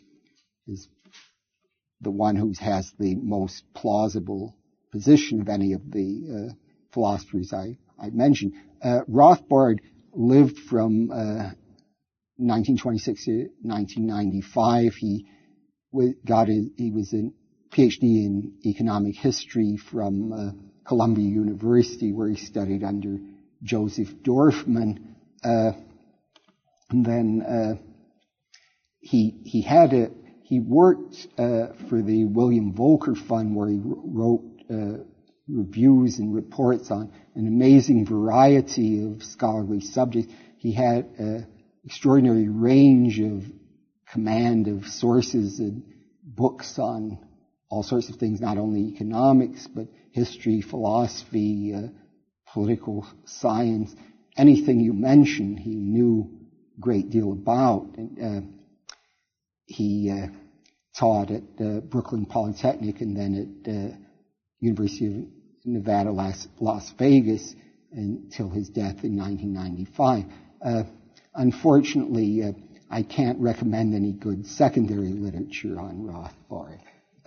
one who has the most plausible position of any of the philosophers I mentioned. Rothbard lived from 1926 to 1995. He was a PhD in economic history from Columbia University, where he studied under Joseph Dorfman. And then he worked for the William Volcker Fund, where he wrote reviews and reports on an amazing variety of scholarly subjects. He had an extraordinary range of command of sources and books on all sorts of things, not only economics, but history, philosophy, political science. Anything you mention, he knew a great deal about. And he taught at Brooklyn Polytechnic and then at University of Nevada, Las Vegas, until his death in 1995. Unfortunately, I can't recommend any good secondary literature on Rothbard.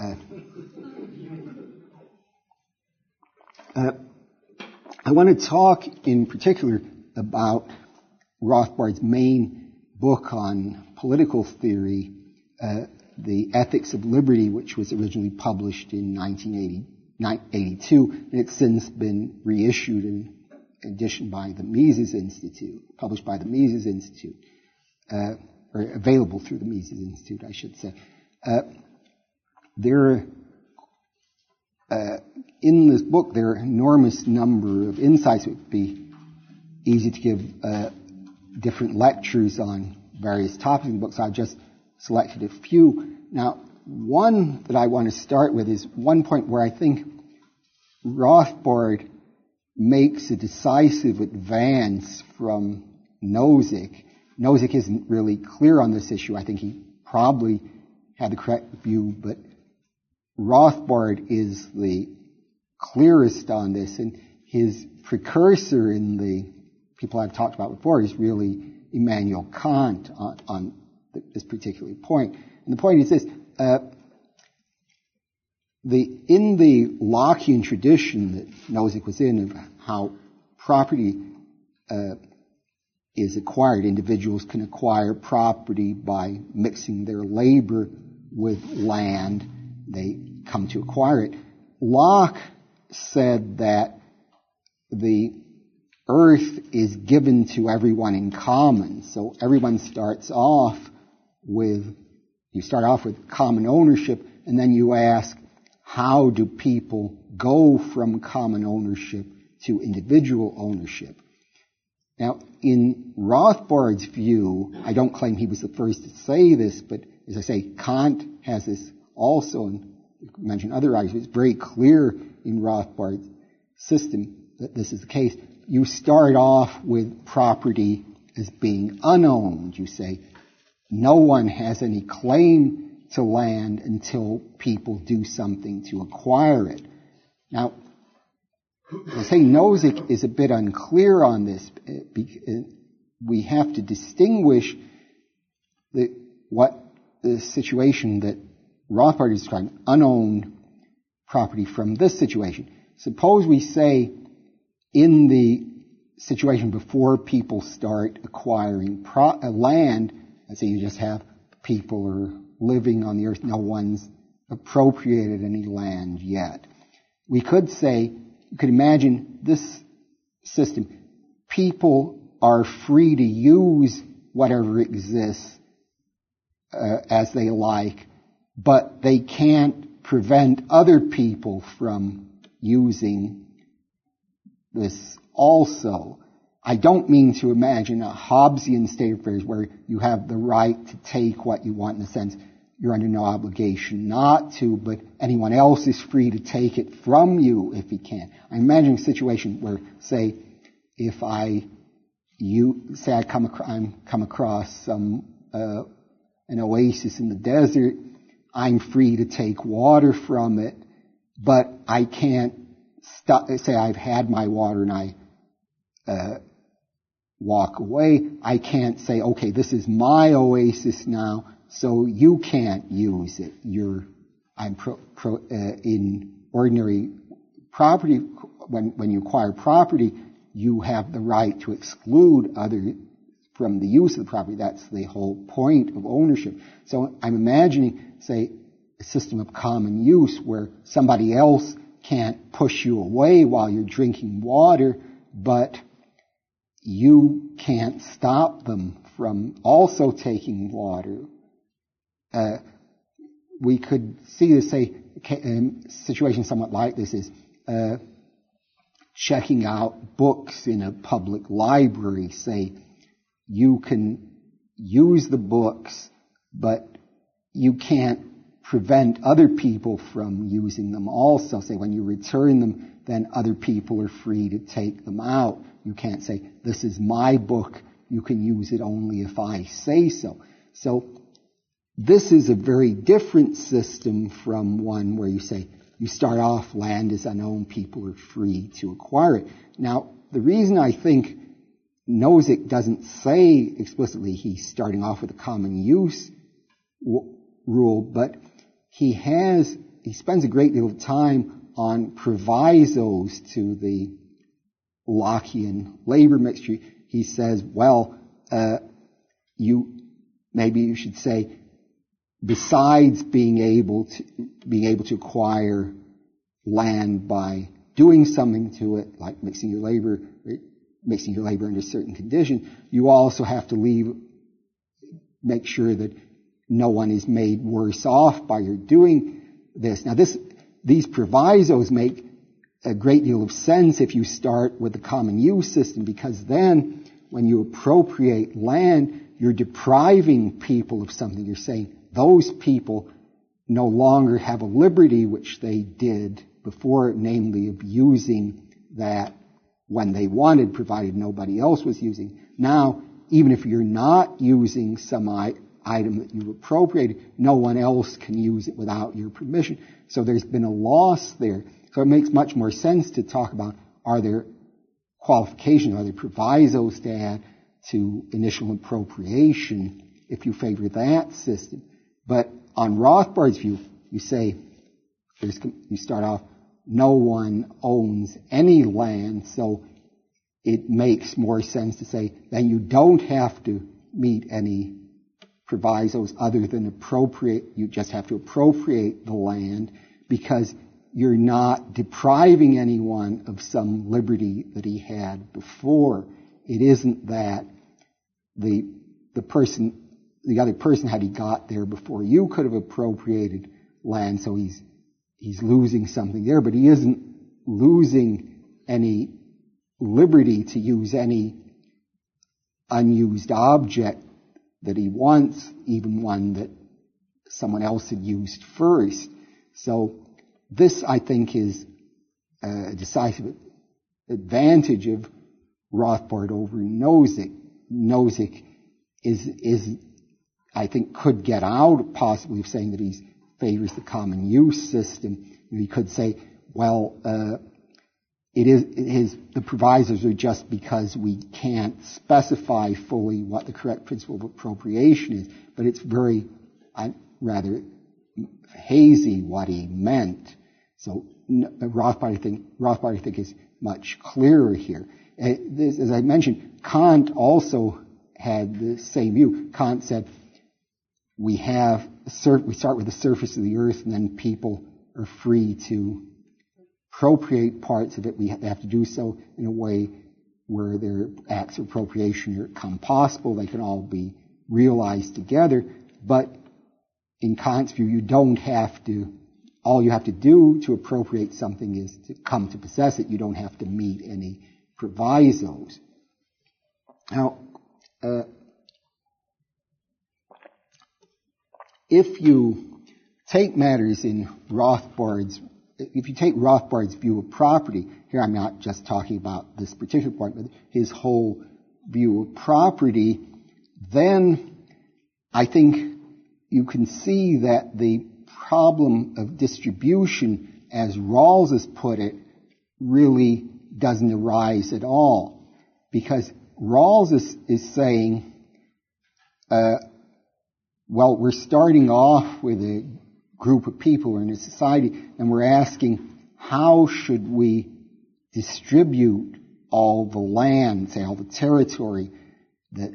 I want to talk in particular about Rothbard's main book on political theory, The Ethics of Liberty, which was originally published in 1982, and it's since been reissued and edition by the Mises Institute, published by the Mises Institute, or available through the Mises Institute, I should say. In this book, there are an enormous number of insights. It would be easy to give different lectures on various topics in the book, so I've just selected a few. Now, one that I want to start with is one point where I think Rothbard makes a decisive advance from Nozick. Nozick isn't really clear on this issue. I think he probably had the correct view, but Rothbard is the clearest on this, and his precursor in the people I've talked about before is really Immanuel Kant on this particular point. And the point is this, in the Lockean tradition that Nozick was in of how property is acquired, individuals can acquire property by mixing their labor with land. They come to acquire it. Locke said that the earth is given to everyone in common. So everyone starts off with common ownership, and then you ask, how do people go from common ownership to individual ownership? Now, in Rothbard's view, I don't claim he was the first to say this, but as I say, Kant has this also, and you mentioned other arguments. It's very clear in Rothbard's system that this is the case. You start off with property as being unowned. You say, no one has any claim to land until people do something to acquire it. Now, I say Nozick is a bit unclear on this. We have to distinguish the situation that Rothbard is describing, unowned property, from this situation. Suppose we say in the situation before people start acquiring land, let's say you just have people are living on the earth, no one's appropriated any land yet. We could say, you could imagine this system. People are free to use whatever exists as they like, but they can't prevent other people from using this also. I don't mean to imagine a Hobbesian state of affairs where you have the right to take what you want, in the sense you're under no obligation not to, but anyone else is free to take it from you if he can. I imagine a situation where, say, if I'm come across some an oasis in the desert, I'm free to take water from it, but I can't say I've had my water and I walk away. I can't say, okay, this is my oasis now, so you can't use it. In ordinary property, when you acquire property, you have the right to exclude others from the use of the property. That's the whole point of ownership. So I'm imagining, say, a system of common use where somebody else can't push you away while you're drinking water, but you can't stop them from also taking water. We could see this, say, a situation somewhat like this is checking out books in a public library. Say, you can use the books, but you can't prevent other people from using them also. Say, when you return them, then other people are free to take them out. You can't say, this is my book, you can use it only if I say so. So this is a very different system from one where you say, you start off, land is unowned, people are free to acquire it. Now, the reason I think Nozick doesn't say explicitly he's starting off with a common use rule, but he spends a great deal of time on provisos to the Lockean labor mixture. He says, well, maybe you should say, besides being able to acquire land by doing something to it, like mixing your labor, mixing your labor under certain conditions, you also have to make sure that no one is made worse off by your doing this. Now these provisos make a great deal of sense if you start with the common use system, because then when you appropriate land, you're depriving people of something. You're saying those people no longer have a liberty which they did before, namely abusing that when they wanted, provided nobody else was using. Now, even if you're not using some item that you've appropriated, no one else can use it without your permission. So there's been a loss there. So it makes much more sense to talk about, are there qualifications, are there provisos to add to initial appropriation if you favor that system. But on Rothbard's view, you say, you start off, no one owns any land, so it makes more sense to say, then you don't have to meet any provisos other than appropriate, you just have to appropriate the land, because you're not depriving anyone of some liberty that he had before. It isn't that the other person, had he got there before you, could have appropriated land, so he's losing something there, but he isn't losing any liberty to use any unused object that he wants, even one that someone else had used first. So this, I think, is a decisive advantage of Rothbard over Nozick. Nozick is, I think, could get out possibly of saying that he favors the common use system. He could say, well, the provisos are just because we can't specify fully what the correct principle of appropriation is, but it's very rather hazy what he meant. So Rothbard, I think, is much clearer here. As I mentioned, Kant also had the same view. Kant said, we start with the surface of the earth, and then people are free to appropriate parts of it. They have to do so in a way where their acts of appropriation are compossible. They can all be realized together. But in Kant's view, you don't have to. All you have to do to appropriate something is to come to possess it. You don't have to meet any provisos. Now, if you take matters in if you take Rothbard's view of property, here I'm not just talking about this particular point, but his whole view of property, then I think you can see that the problem of distribution, as Rawls has put it, really doesn't arise at all. Because Rawls is saying, well, we're starting off with a group of people in a society, and we're asking, how should we distribute all the land, say all the territory that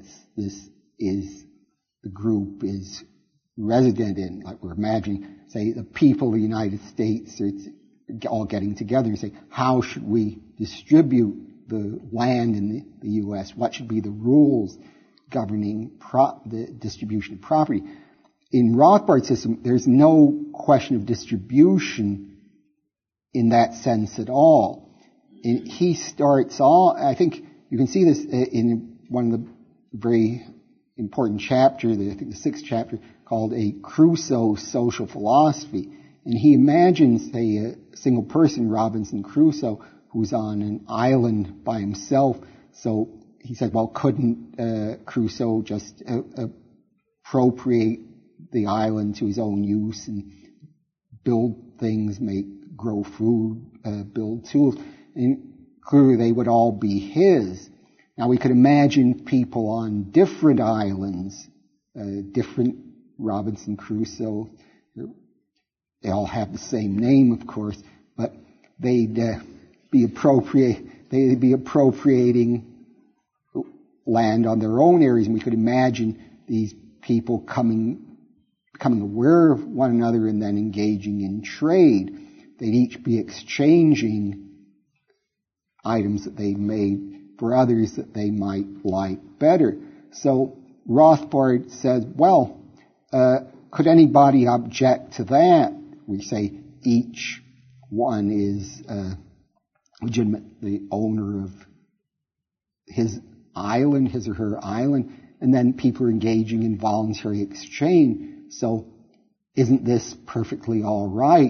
the group is resident in? Like we're imagining, say, the people of the United States are all getting together and say, how should we distribute the land in the U.S.? What should be the rules governing the distribution of property? In Rothbard's system, there's no question of distribution in that sense at all. He starts off, I think you can see this in one of the very important chapters, I think the 6th chapter, called A Crusoe Social Philosophy. And he imagines a single person, Robinson Crusoe, who's on an island by himself. So he said, well, couldn't Crusoe just appropriate the island to his own use and build things, grow food, build tools? And clearly they would all be his. Now we could imagine people on different islands, different Robinson Crusoe. They all have the same name, of course, but they'd be appropriating land on their own areas, and we could imagine these people becoming aware of one another and then engaging in trade. They'd each be exchanging items that they made for others that they might like better. So Rothbard says, well, could anybody object to that? We say each one is legitimately the owner of his island, his or her island, and then people are engaging in voluntary exchange. So isn't this perfectly all right?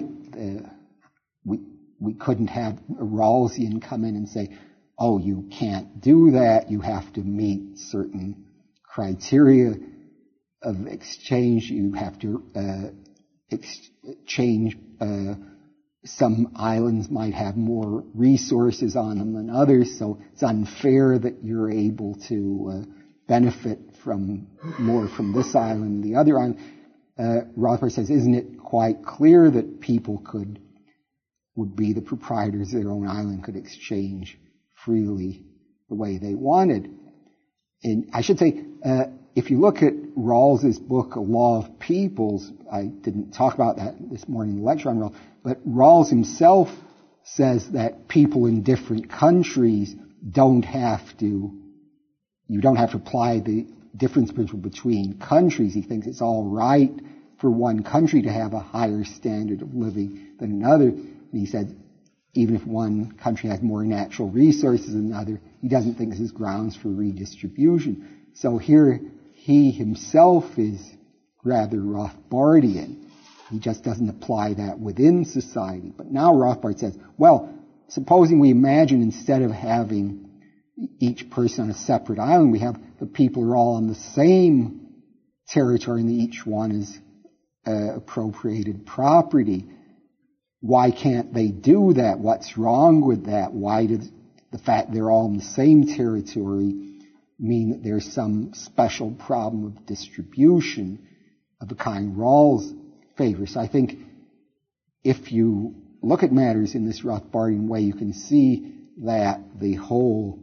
We couldn't have a Rawlsian come in and say, oh, you can't do that. You have to meet certain criteria of exchange. You have to exchange. Some islands might have more resources on them than others, so it's unfair that you're able to benefit from more from this island than the other island. Rothbard says, isn't it quite clear that people would be the proprietors of their own island, could exchange freely the way they wanted? And I should say, if you look at Rawls's book, A Law of Peoples, I didn't talk about that this morning in the lecture on Rawls, but Rawls himself says that people in different countries you don't have to apply the difference between countries. He thinks it's all right for one country to have a higher standard of living than another. And he said, even if one country has more natural resources than another, he doesn't think this is grounds for redistribution. So here he himself is rather Rothbardian. He just doesn't apply that within society. But now Rothbard says, well, supposing we imagine instead of having each person on a separate island, we have the people who are all on the same territory and each one is appropriated property. Why can't they do that? What's wrong with that? Why does the fact they're all in the same territory mean that there's some special problem of distribution of the kind Rawls favors? So I think if you look at matters in this Rothbardian way, you can see that the whole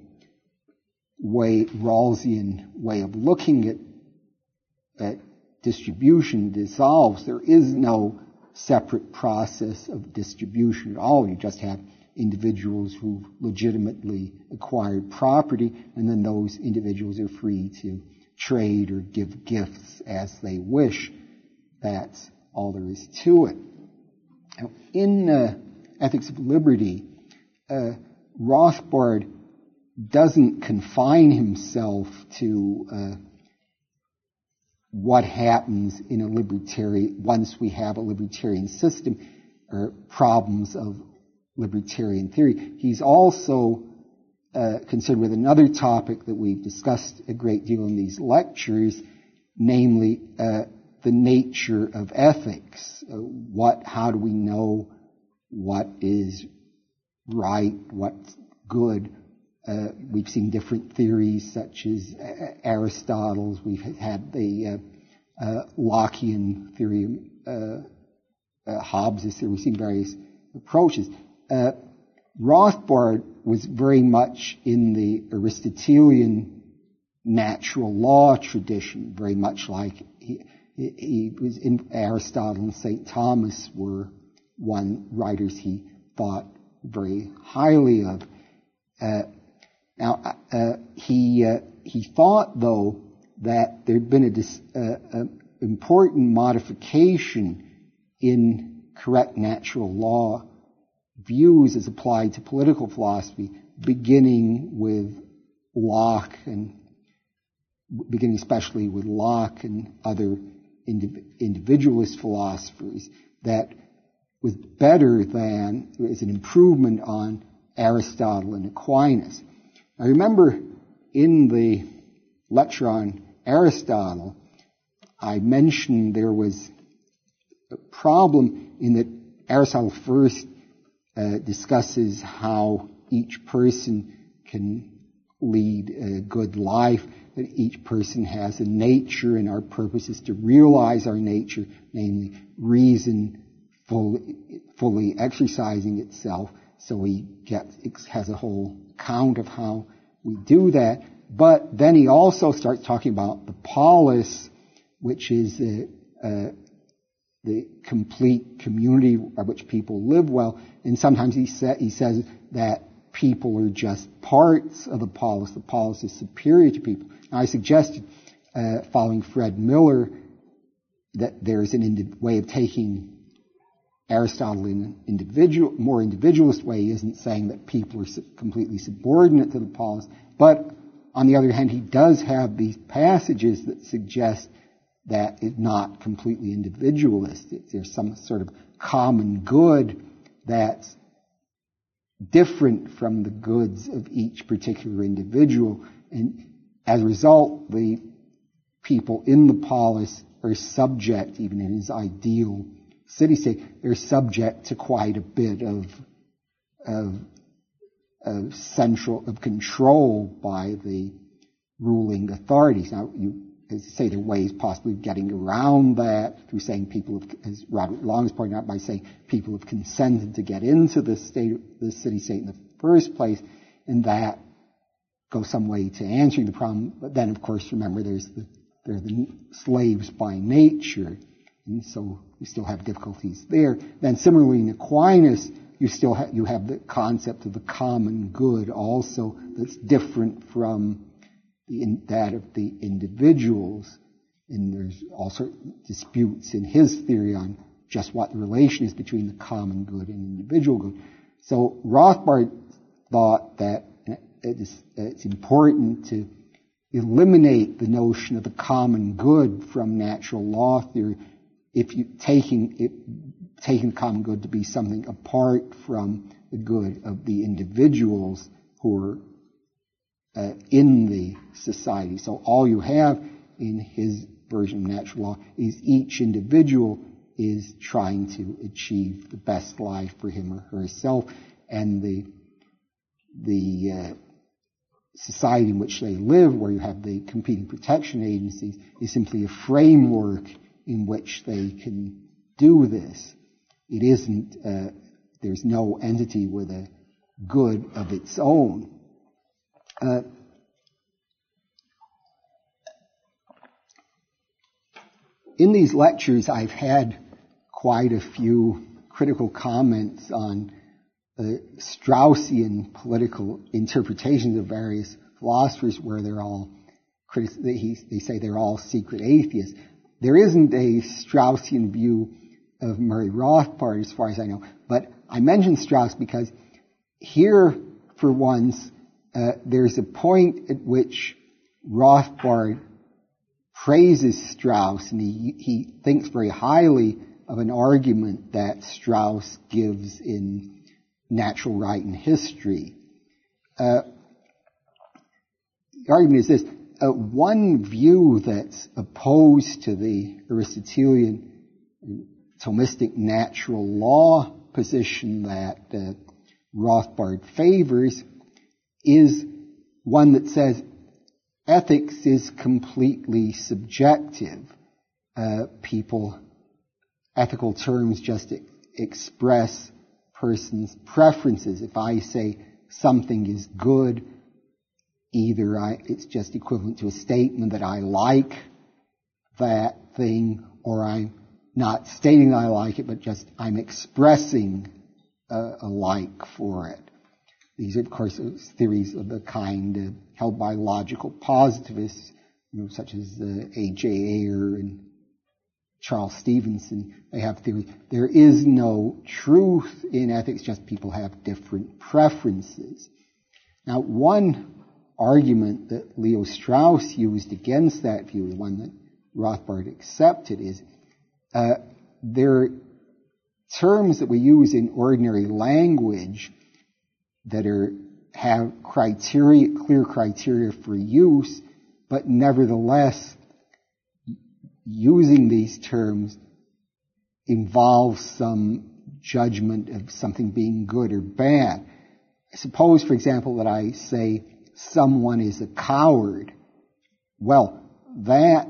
Rawlsian way of looking at distribution dissolves. There is no separate process of distribution at all. You just have individuals who've legitimately acquired property, and then those individuals are free to trade or give gifts as they wish. That's all there is to it. Now, in Ethics of Liberty, Rothbard doesn't confine himself to what happens in a libertarian, once we have a libertarian system, or problems of libertarian theory. He's also concerned with another topic that we've discussed a great deal in these lectures, namely the nature of ethics. How do we know what is right, what's good? We've seen different theories such as Aristotle's. We've had the Lockean theory, Hobbes' theory. We've seen various approaches. Rothbard was very much in the Aristotelian natural law tradition, very much like he was in Aristotle and St. Thomas were writers he thought very highly of. He thought, though, that there had been an important modification in correct natural law views as applied to political philosophy, beginning especially with Locke and other individualist philosophers, that was better than, as an improvement on Aristotle and Aquinas. I remember in the lecture on Aristotle, I mentioned there was a problem in that Aristotle first discusses how each person can lead a good life, that each person has a nature, and our purpose is to realize our nature, namely reason fully exercising itself. So he has a whole account of how we do that. But then he also starts talking about the polis, which is the complete community by which people live well. And sometimes he says that people are just parts of the polis is superior to people. Now, I suggested, following Fred Miller, that there's an way of taking Aristotle in an more individualist way. He isn't saying that people are completely subordinate to the polis, but on the other hand, he does have these passages that suggest that it's not completely individualistic. There's some sort of common good that's different from the goods of each particular individual. And as a result, the people in the polis are subject, even in his ideal city-state, they're subject to quite a bit of control by the ruling authorities. Now, you say there are ways possibly of getting around that through saying people have, as Robert Long has pointed out, by saying people have consented to get into this city-state in the first place, and that goes some way to answering the problem. But then, of course, remember, they're the slaves by nature, and so you still have difficulties there. Then, similarly, in Aquinas, you have the concept of the common good also that's different from that of the individuals. And there's also disputes in his theory on just what the relation is between the common good and individual good. So Rothbard thought that it's important to eliminate the notion of the common good from natural law theory if you taking common good to be something apart from the good of the individuals who are in the society. So all you have in his version of natural law is each individual is trying to achieve the best life for him or herself, and the society in which they live, where you have the competing protection agencies, is simply a framework in which they can do this. It isn't, there's no entity with a good of its own. In these lectures, I've had quite a few critical comments on Straussian political interpretations of various philosophers, where they're all they say they're all secret atheists. There isn't a Straussian view of Murray Rothbard, as far as I know, but I mention Strauss because here, for once, there's a point at which Rothbard praises Strauss, and he thinks very highly of an argument that Strauss gives in Natural Right and History. The argument is this. One view that's opposed to the Aristotelian Thomistic natural law position that Rothbard favors is one that says ethics is completely subjective. Ethical terms just express persons' preferences. If I say something is good, either it's just equivalent to a statement that I like that thing, or I'm not stating that I like it, but just I'm expressing a like for it. These are, of course, theories of the kind held by logical positivists, such as A.J. Ayer and Charles Stevenson. They have theories. There is no truth in ethics, just people have different preferences. Now, one argument that Leo Strauss used against that view, the one that Rothbard accepted, is there are terms that we use in ordinary language that have clear criteria for use, but nevertheless, using these terms involves some judgment of something being good or bad. Suppose, for example, that I say someone is a coward. Well, that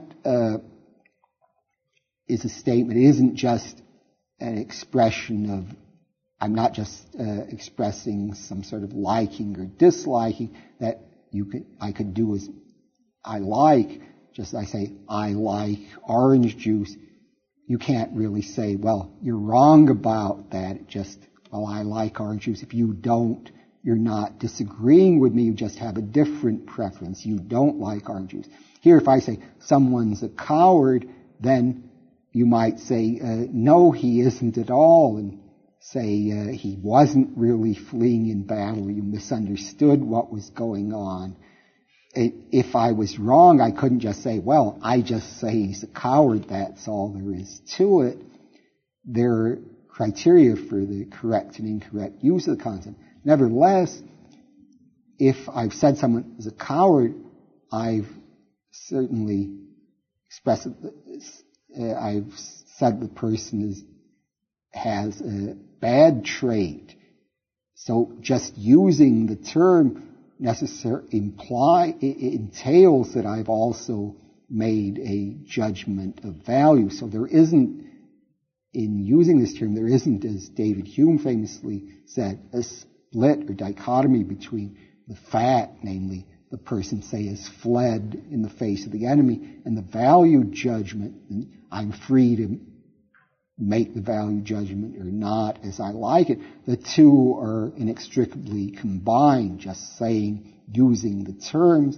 is a statement. It isn't just an expression of, I'm not just expressing some sort of liking or disliking that I could do as I like. Just I say, I like orange juice. You can't really say, well, you're wrong about that. Just, well, I like orange juice. If you don't, you're not disagreeing with me, you just have a different preference. You don't like orange juice. Here, if I say someone's a coward, then you might say, no, he isn't at all, and say he wasn't really fleeing in battle. You misunderstood what was going on. If I was wrong, I couldn't just say, well, I just say he's a coward, that's all there is to it. There are criteria for the correct and incorrect use of the concept. Nevertheless, if I've said someone is a coward, I've certainly expressed I've said the person has a bad trait. So just using the term entails that I've also made a judgment of value. So there isn't, in using this term, there isn't, as David Hume famously said, a split or dichotomy between the fact, namely the person, say, has fled in the face of the enemy, and the value judgment, and I'm free to make the value judgment or not as I like it. The two are inextricably combined. Just saying, using the terms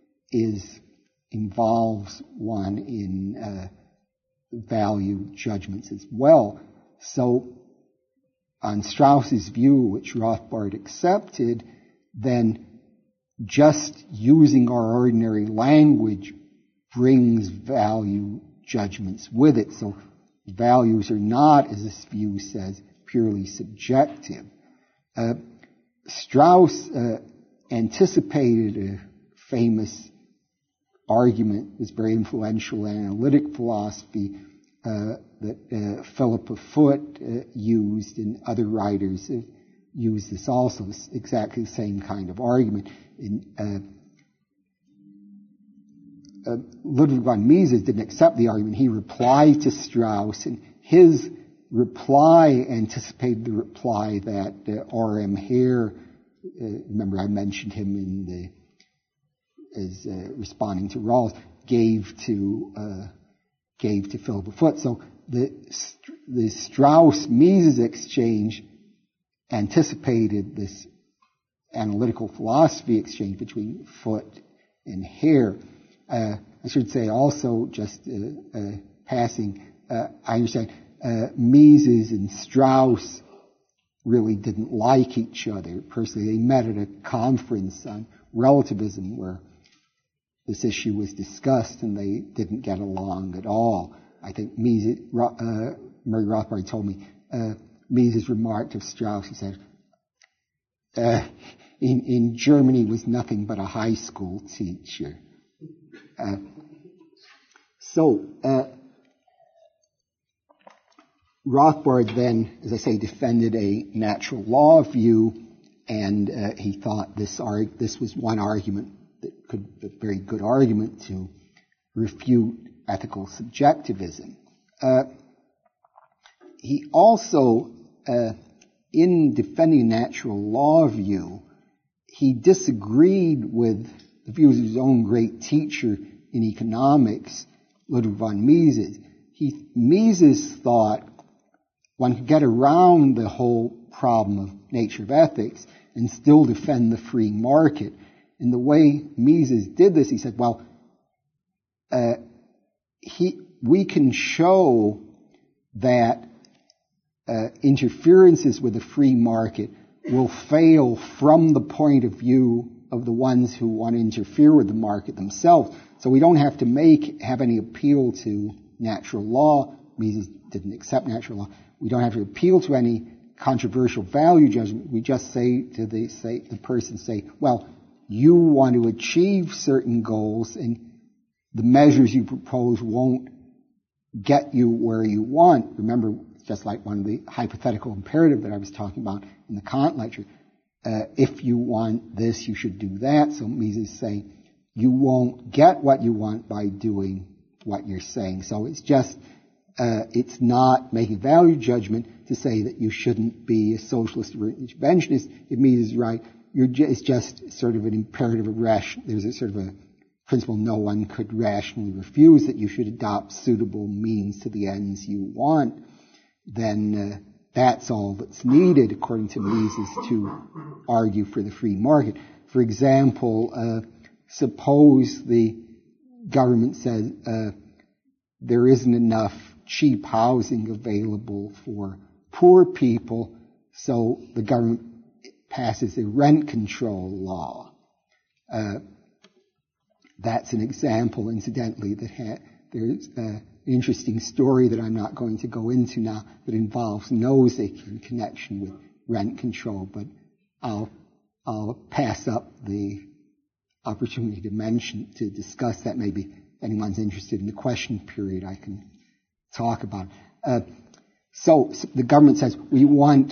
involves one in value judgments as well. So on Strauss's view, which Rothbard accepted, then just using our ordinary language brings value judgments with it. So values are not, as this view says, purely subjective. Strauss anticipated a famous argument, was very influential in analytic philosophy, that Philippa Foot used, and other writers have used this also. It's exactly the same kind of argument. Ludwig von Mises didn't accept the argument. He replied to Strauss, and his reply anticipated the reply that R.M. Hare, remember I mentioned him as responding to Rawls, gave to Philippa Foot. So the Strauss-Mises exchange anticipated this analytical philosophy exchange between Foot and Hare. I should say also, just passing, I understand Mises and Strauss really didn't like each other personally. They met at a conference on relativism where this issue was discussed, and they didn't get along at all. I think Mises, Murray Rothbard told me, Mises remarked of Strauss, he said, in Germany was nothing but a high school teacher. Rothbard then, as I say, defended a natural law view, and he thought this was one argument that could be a very good argument to refute ethical subjectivism. He also, in defending natural law view, he disagreed with the views of his own great teacher in economics, Ludwig von Mises. Mises thought one could get around the whole problem of nature of ethics and still defend the free market. And the way Mises did this, he said, well, we can show that interferences with the free market will fail from the point of view of the ones who want to interfere with the market themselves. So we don't have to have any appeal to natural law. Mises didn't accept natural law. We don't have to appeal to any controversial value judgment. We just say to the person, well, you want to achieve certain goals, and the measures you propose won't get you where you want. Remember, it's just like one of the hypothetical imperative that I was talking about in the Kant lecture. If you want this, you should do that. So Mises say, you won't get what you want by doing what you're saying. So it's just, it's not making value judgment to say that you shouldn't be a socialist or an interventionist. If Mises is right, it's just sort of an imperative of there's a sort of a principle no one could rationally refuse, that you should adopt suitable means to the ends you want. Then that's all that's needed, according to Mises, to argue for the free market. For example, suppose the government says there isn't enough cheap housing available for poor people, so the government passes a rent control law. That's an example, incidentally, that there's an interesting story that I'm not going to go into now that involves Nozick in connection with rent control, but I'll pass up the opportunity to discuss that. Maybe if anyone's interested in the question period, I can talk about it. So the government says we want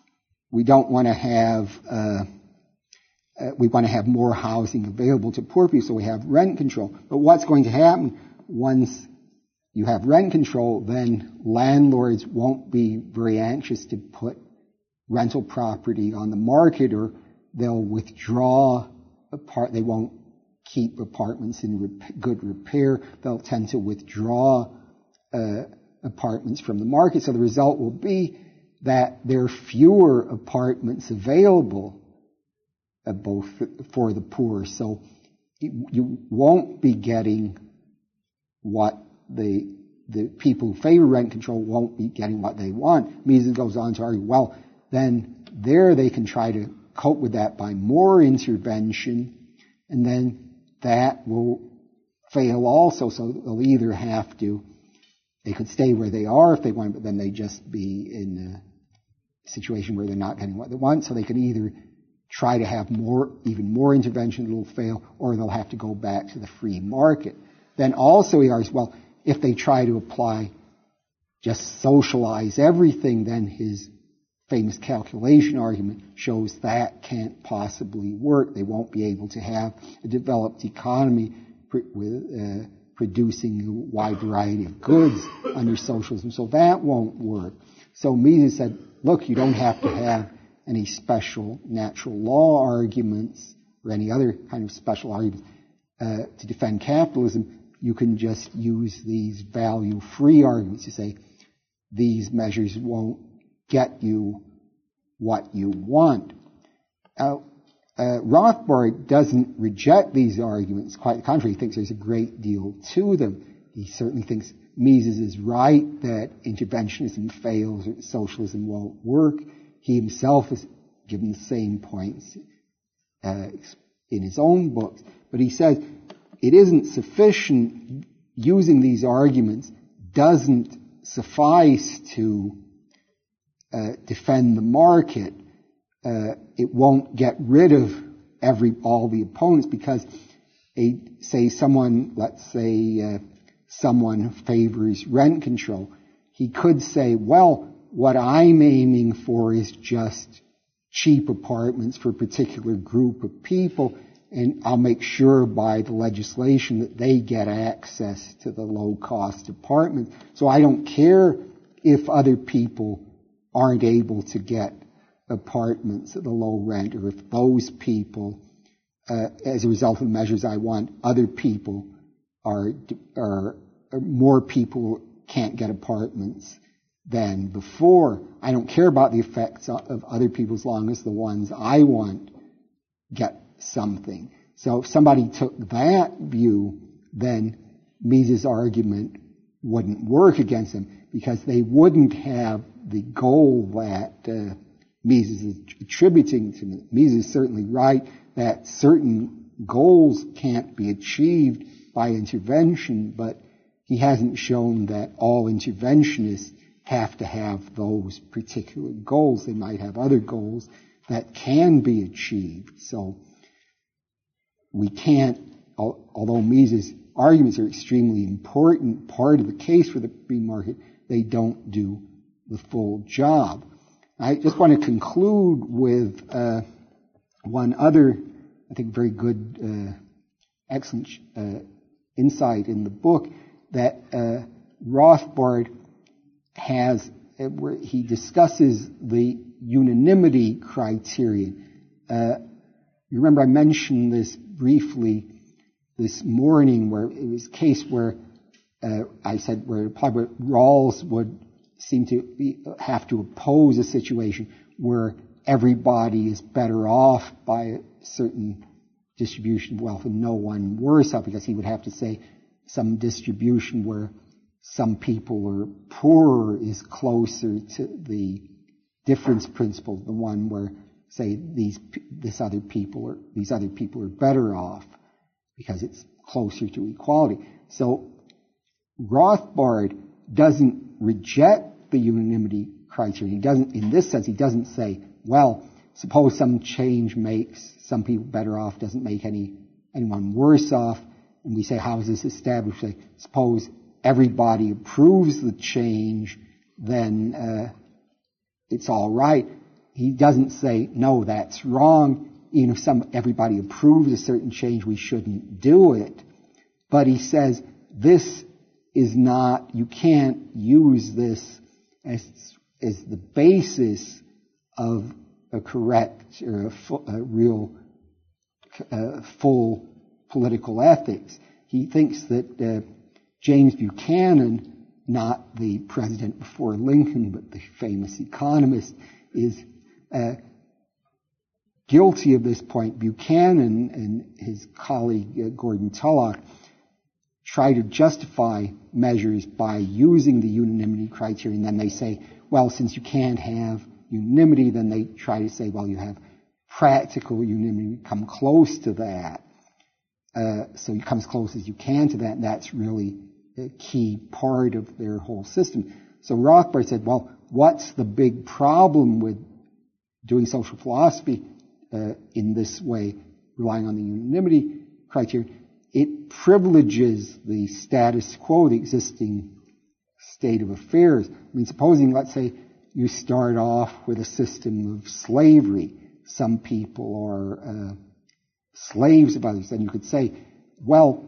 to have more housing available to poor people, so we have rent control. But what's going to happen once you have rent control, then landlords won't be very anxious to put rental property on the market, or they'll withdraw they won't keep apartments in good repair. They'll tend to withdraw apartments from the market. So the result will be that there are fewer apartments available both for the poor. So you won't be getting what the people who favor rent control won't be getting what they want. Mises goes on to argue, well, then they can try to cope with that by more intervention, and then that will fail also. So they'll either they could stay where they are if they want, but then they just be in a situation where they're not getting what they want. So they can either try to have even more intervention, it'll fail, or they'll have to go back to the free market. Then also he argues, well, if they try to just socialize everything, then his famous calculation argument shows that can't possibly work. They won't be able to have a developed economy with producing a wide variety of goods under socialism. So that won't work. So Mises said, look, you don't have to have any special natural law arguments or any other kind of special arguments to defend capitalism. You can just use these value-free arguments to say these measures won't get you what you want. Rothbard doesn't reject these arguments. Quite the contrary, he thinks there's a great deal to them. He certainly thinks Mises is right that interventionism fails or socialism won't work. He himself has given the same points in his own books. But he says it isn't sufficient. Using these arguments doesn't suffice to defend the market. It won't get rid of all the opponents, because someone favors rent control. He could say, well, what I'm aiming for is just cheap apartments for a particular group of people, and I'll make sure by the legislation that they get access to the low-cost apartments. So I don't care if other people aren't able to get apartments at a low rent, or if those people, as a result of the measures I want, other people more people can't get apartments than before. I don't care about the effects of other people as long as the ones I want get something. So if somebody took that view, then Mises' argument wouldn't work against them, because they wouldn't have the goal that Mises is attributing to them. Mises is certainly right that certain goals can't be achieved by intervention, but he hasn't shown that all interventionists have to have those particular goals. They might have other goals that can be achieved. So we can't, although Mises' arguments are extremely important part of the case for the free market, they don't do the full job. I just want to conclude with one other, I think, very good, excellent insight in the book that Rothbard has, where he discusses the unanimity criterion. You remember I mentioned this briefly this morning, where it was a case where I said where Rawls would seem to have to oppose a situation where everybody is better off by a certain distribution of wealth and no one worse off, because he would have to say some distribution where some people are poorer is closer to the difference principle, the one where, say, these other people are better off because it's closer to equality. So Rothbard doesn't reject the unanimity criteria. He doesn't, in this sense, he doesn't say, well, suppose some change makes some people better off, doesn't make anyone worse off. And we say, how is this established? Like, suppose everybody approves the change, then it's all right. He doesn't say, no, that's wrong. Even if everybody approves a certain change, we shouldn't do it. But he says, this is not, you can't use this as the basis of a correct or a real full political ethics. He thinks that James Buchanan, not the president before Lincoln, but the famous economist, is guilty of this point. Buchanan and his colleague Gordon Tullock try to justify measures by using the unanimity criteria, and then they say, well, since you can't have unanimity, then they try to say, well, you have practical unanimity, come close to that. So you come as close as you can to that, and that's really a key part of their whole system. So Rothbard said, well, what's the big problem with doing social philosophy in this way, relying on the unanimity criteria? It privileges the status quo, the existing state of affairs. I mean, supposing, let's say, you start off with a system of slavery. Some people are slaves of others. Then you could say, well,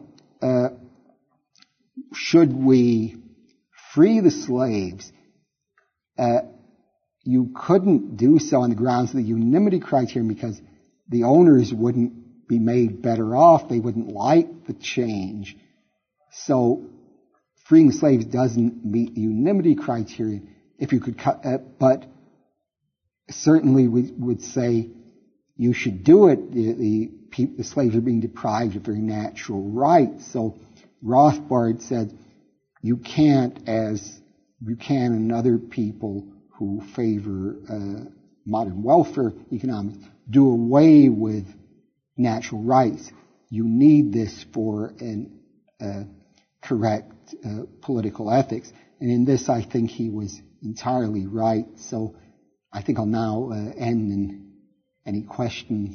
should we free the slaves? You couldn't do so on the grounds of the unanimity criterion because the owners wouldn't be made better off. They wouldn't like the change. So freeing slaves doesn't meet the unanimity criterion. If you could cut, but certainly we would say you should do it. The slaves are being deprived of their natural rights. So Rothbard said you can't, as Buchanan and other people who favor modern welfare economics, do away with natural rights. You need this for correct political ethics. And in this, I think he was entirely right. So I think I'll now end in any questions.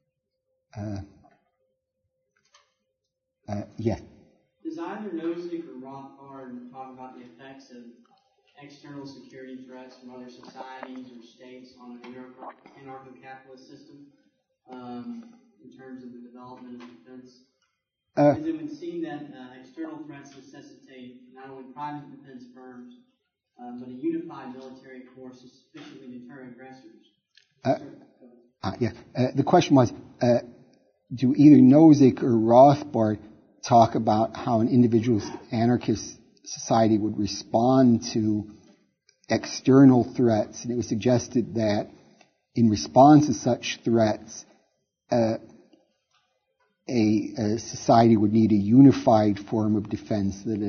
Yes. Does either Nozick or Rothbard talk about the effects of external security threats from other societies or states on an anarcho-capitalist system in terms of the development of defense? Because it would seem that external threats necessitate not only private defense firms, but a unified military force to sufficiently deter aggressors. The question was, do either Nozick or Rothbard talk about how an individualist anarchist society would respond to external threats? And it was suggested that in response to such threats, a society would need a unified form of defense, that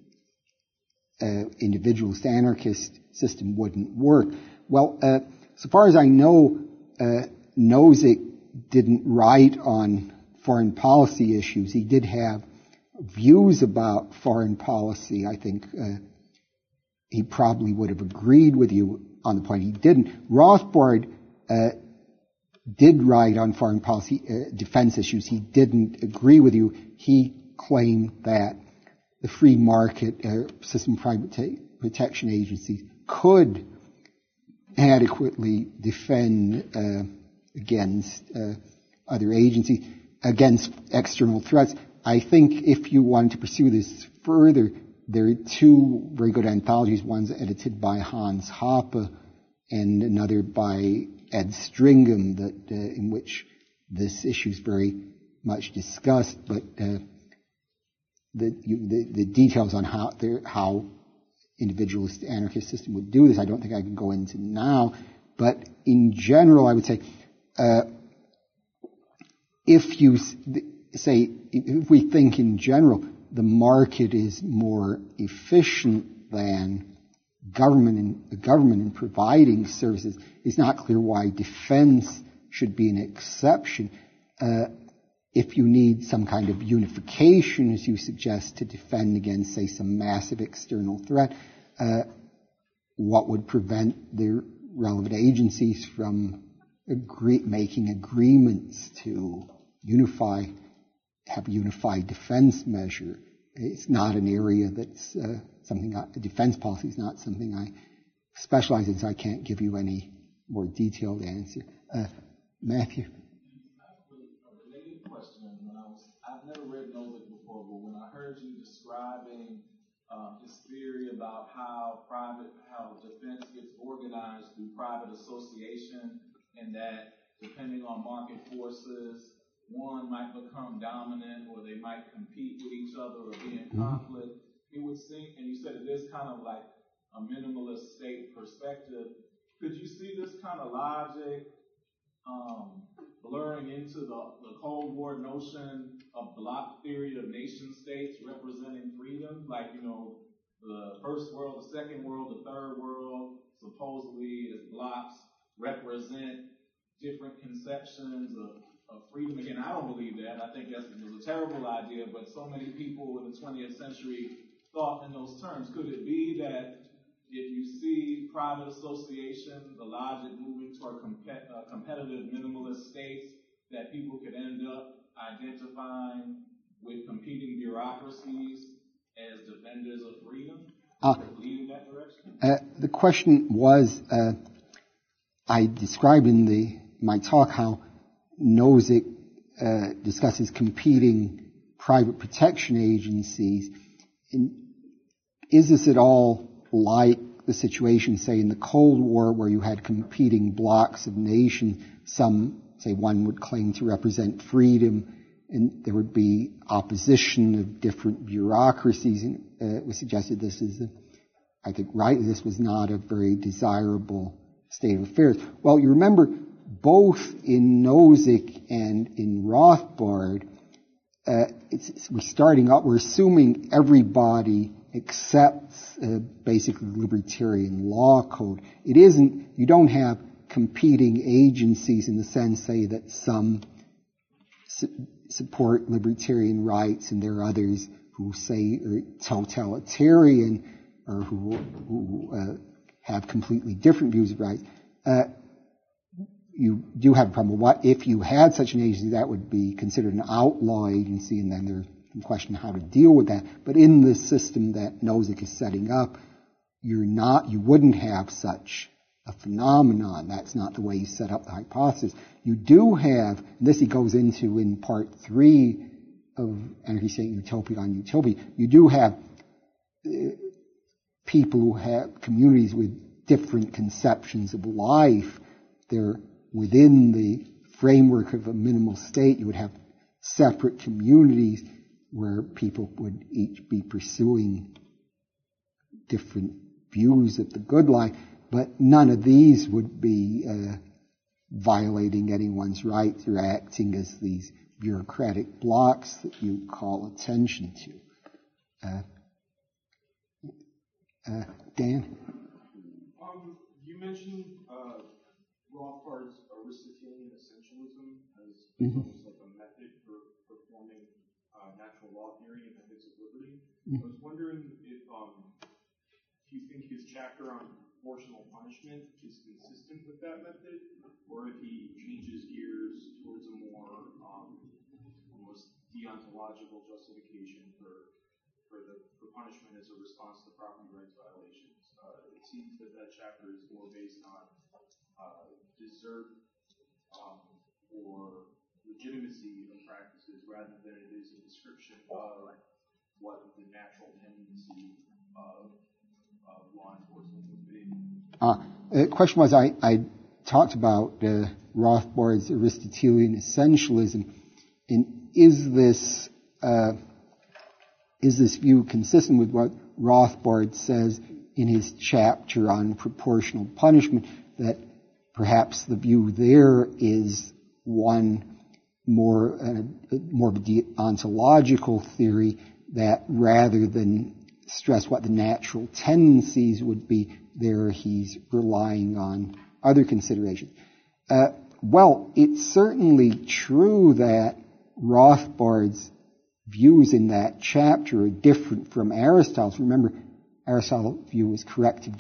an individualist anarchist system wouldn't work. Well, so far as I know, Nozick didn't write on foreign policy issues. He did have views about foreign policy. I think he probably would have agreed with you on the point. He didn't. Rothbard did write on foreign policy defense issues. He didn't agree with you. He claimed that the free market system private protection agencies could adequately defend against other agencies, against external threats. I think if you wanted to pursue this further, there are two very good anthologies. One's edited by Hans Hoppe and another by Ed Stringham, that in which this issue is very much discussed, but the details on how individualist anarchist system would do this. I don't think I can go into now. But in general, I would say, if we think in general, the market is more efficient than government in providing services, it's not clear why defense should be an exception. If you need some kind of unification, as you suggest, to defend against, say, some massive external threat, what would prevent the relevant agencies from making agreements to have a unified defense measure? It's not an area that's defense policy is not something I specialize in, so I can't give you any more detailed answer. Matthew? I've never read Nozick before, but when I heard you describing his theory about how defense gets organized through private association, and that depending on market forces, one might become dominant or they might compete with each other or be in conflict, it would seem, and you said it is kind of like a minimalist state perspective. Could you see this kind of logic blurring into the Cold War notion of block theory of nation states representing freedom? Like, the first world, the second world, the third world, supposedly as blocks represent different conceptions of freedom. Again, I don't believe that. I think it was a terrible idea, but so many people in the 20th century thought in those terms. Could it be that if you see private association, the logic moving toward competitive minimalist states, that people could end up identifying with competing bureaucracies as defenders of freedom? Lead in that direction? The question was, I described in my talk how Nozick discusses competing private protection agencies. Is this at all like the situation, say, in the Cold War, where you had competing blocks of nations? Some, say, one would claim to represent freedom, and there would be opposition of different bureaucracies. And we suggested this is, I think rightly, this was not a very desirable state of affairs. Well, you remember, both in Nozick and in Rothbard, we're assuming everybody accepts basically the libertarian law code. It isn't, you don't have competing agencies in the sense, say, that some support libertarian rights and there are others who say are totalitarian or who have completely different views of rights. You do have a problem. What if you had such an agency? That would be considered an outlaw agency, and then there's a question of how to deal with that. But in the system that Nozick is setting up, you wouldn't have such a phenomenon. That's not the way you set up the hypothesis. You do have, and this he goes into in part 3 of Anarchy, State, Utopia on Utopia, you do have people who have communities with different conceptions of life. They're within the framework of a minimal state. You would have separate communities where people would each be pursuing different views of the good life, but none of these would be violating anyone's rights or acting as these bureaucratic blocks that you call attention to. Dan? You mentioned Rothbard's Aristotelian essentialism as almost like a method for performing natural law theory and ethics of liberty. I was wondering if you think his chapter on proportional punishment is consistent with that method, or if he changes gears towards a more almost deontological justification for punishment as a response to property rights violations. It seems that chapter is more based on desert or legitimacy of practices rather than it is a description of what the natural tendency of law enforcement would be. The question was, I talked about Rothbard's Aristotelian essentialism, and is this view consistent with what Rothbard says in his chapter on proportional punishment, that perhaps the view there is one more of a deontological theory, that rather than stress what the natural tendencies would be, there he's relying on other considerations. Well, it's certainly true that Rothbard's views in that chapter are different from Aristotle's. Remember, Aristotle's view was corrective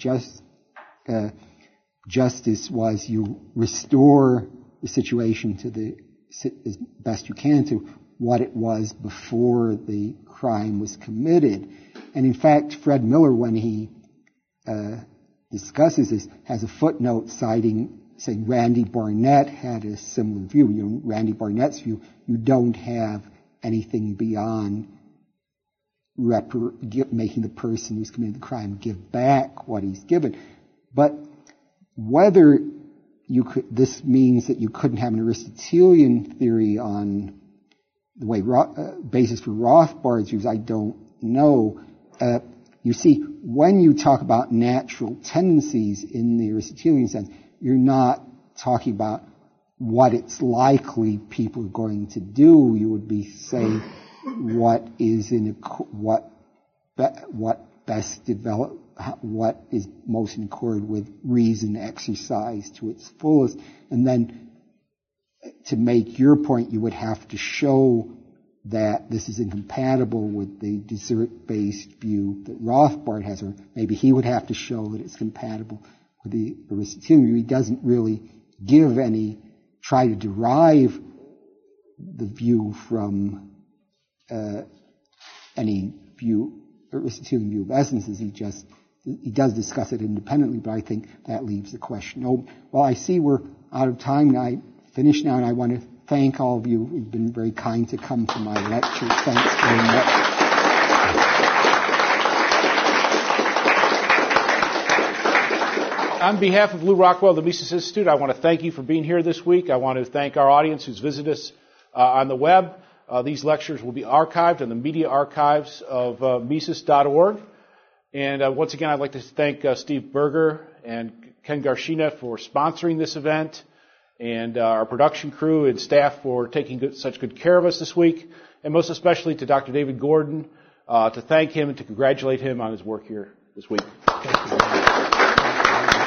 justice was you restore the situation to as best you can to what it was before the crime was committed. And in fact, Fred Miller, when he discusses this, has a footnote saying Randy Barnett had a similar view. Randy Barnett's view, you don't have anything beyond making the person who's committed the crime give back what he's given. But whether this means that you couldn't have an Aristotelian theory on the way basis for Rothbard's views, I don't know. You see, when you talk about natural tendencies in the Aristotelian sense, you're not talking about what it's likely people are going to do. You would be saying what is what is most in accord with reason exercised to its fullest. And then to make your point, you would have to show that this is incompatible with the desert-based view that Rothbard has, or maybe he would have to show that it's compatible with the Aristotelian view. He doesn't really try to derive the view from any Aristotelian view of essences. He does discuss it independently, but I think that leaves the question open. Well, I see we're out of time, and I finish now, and I want to thank all of you who've been very kind to come to my lecture. Thanks very much. On behalf of Lou Rockwell, the Mises Institute, I want to thank you for being here this week. I want to thank our audience who's visited us on the web. These lectures will be archived in the media archives of Mises.org. And once again, I'd like to thank Steve Berger and Ken Garshina for sponsoring this event, and our production crew and staff for taking such good care of us this week, and most especially to Dr. David Gordon, to thank him and to congratulate him on his work here this week. Thank you.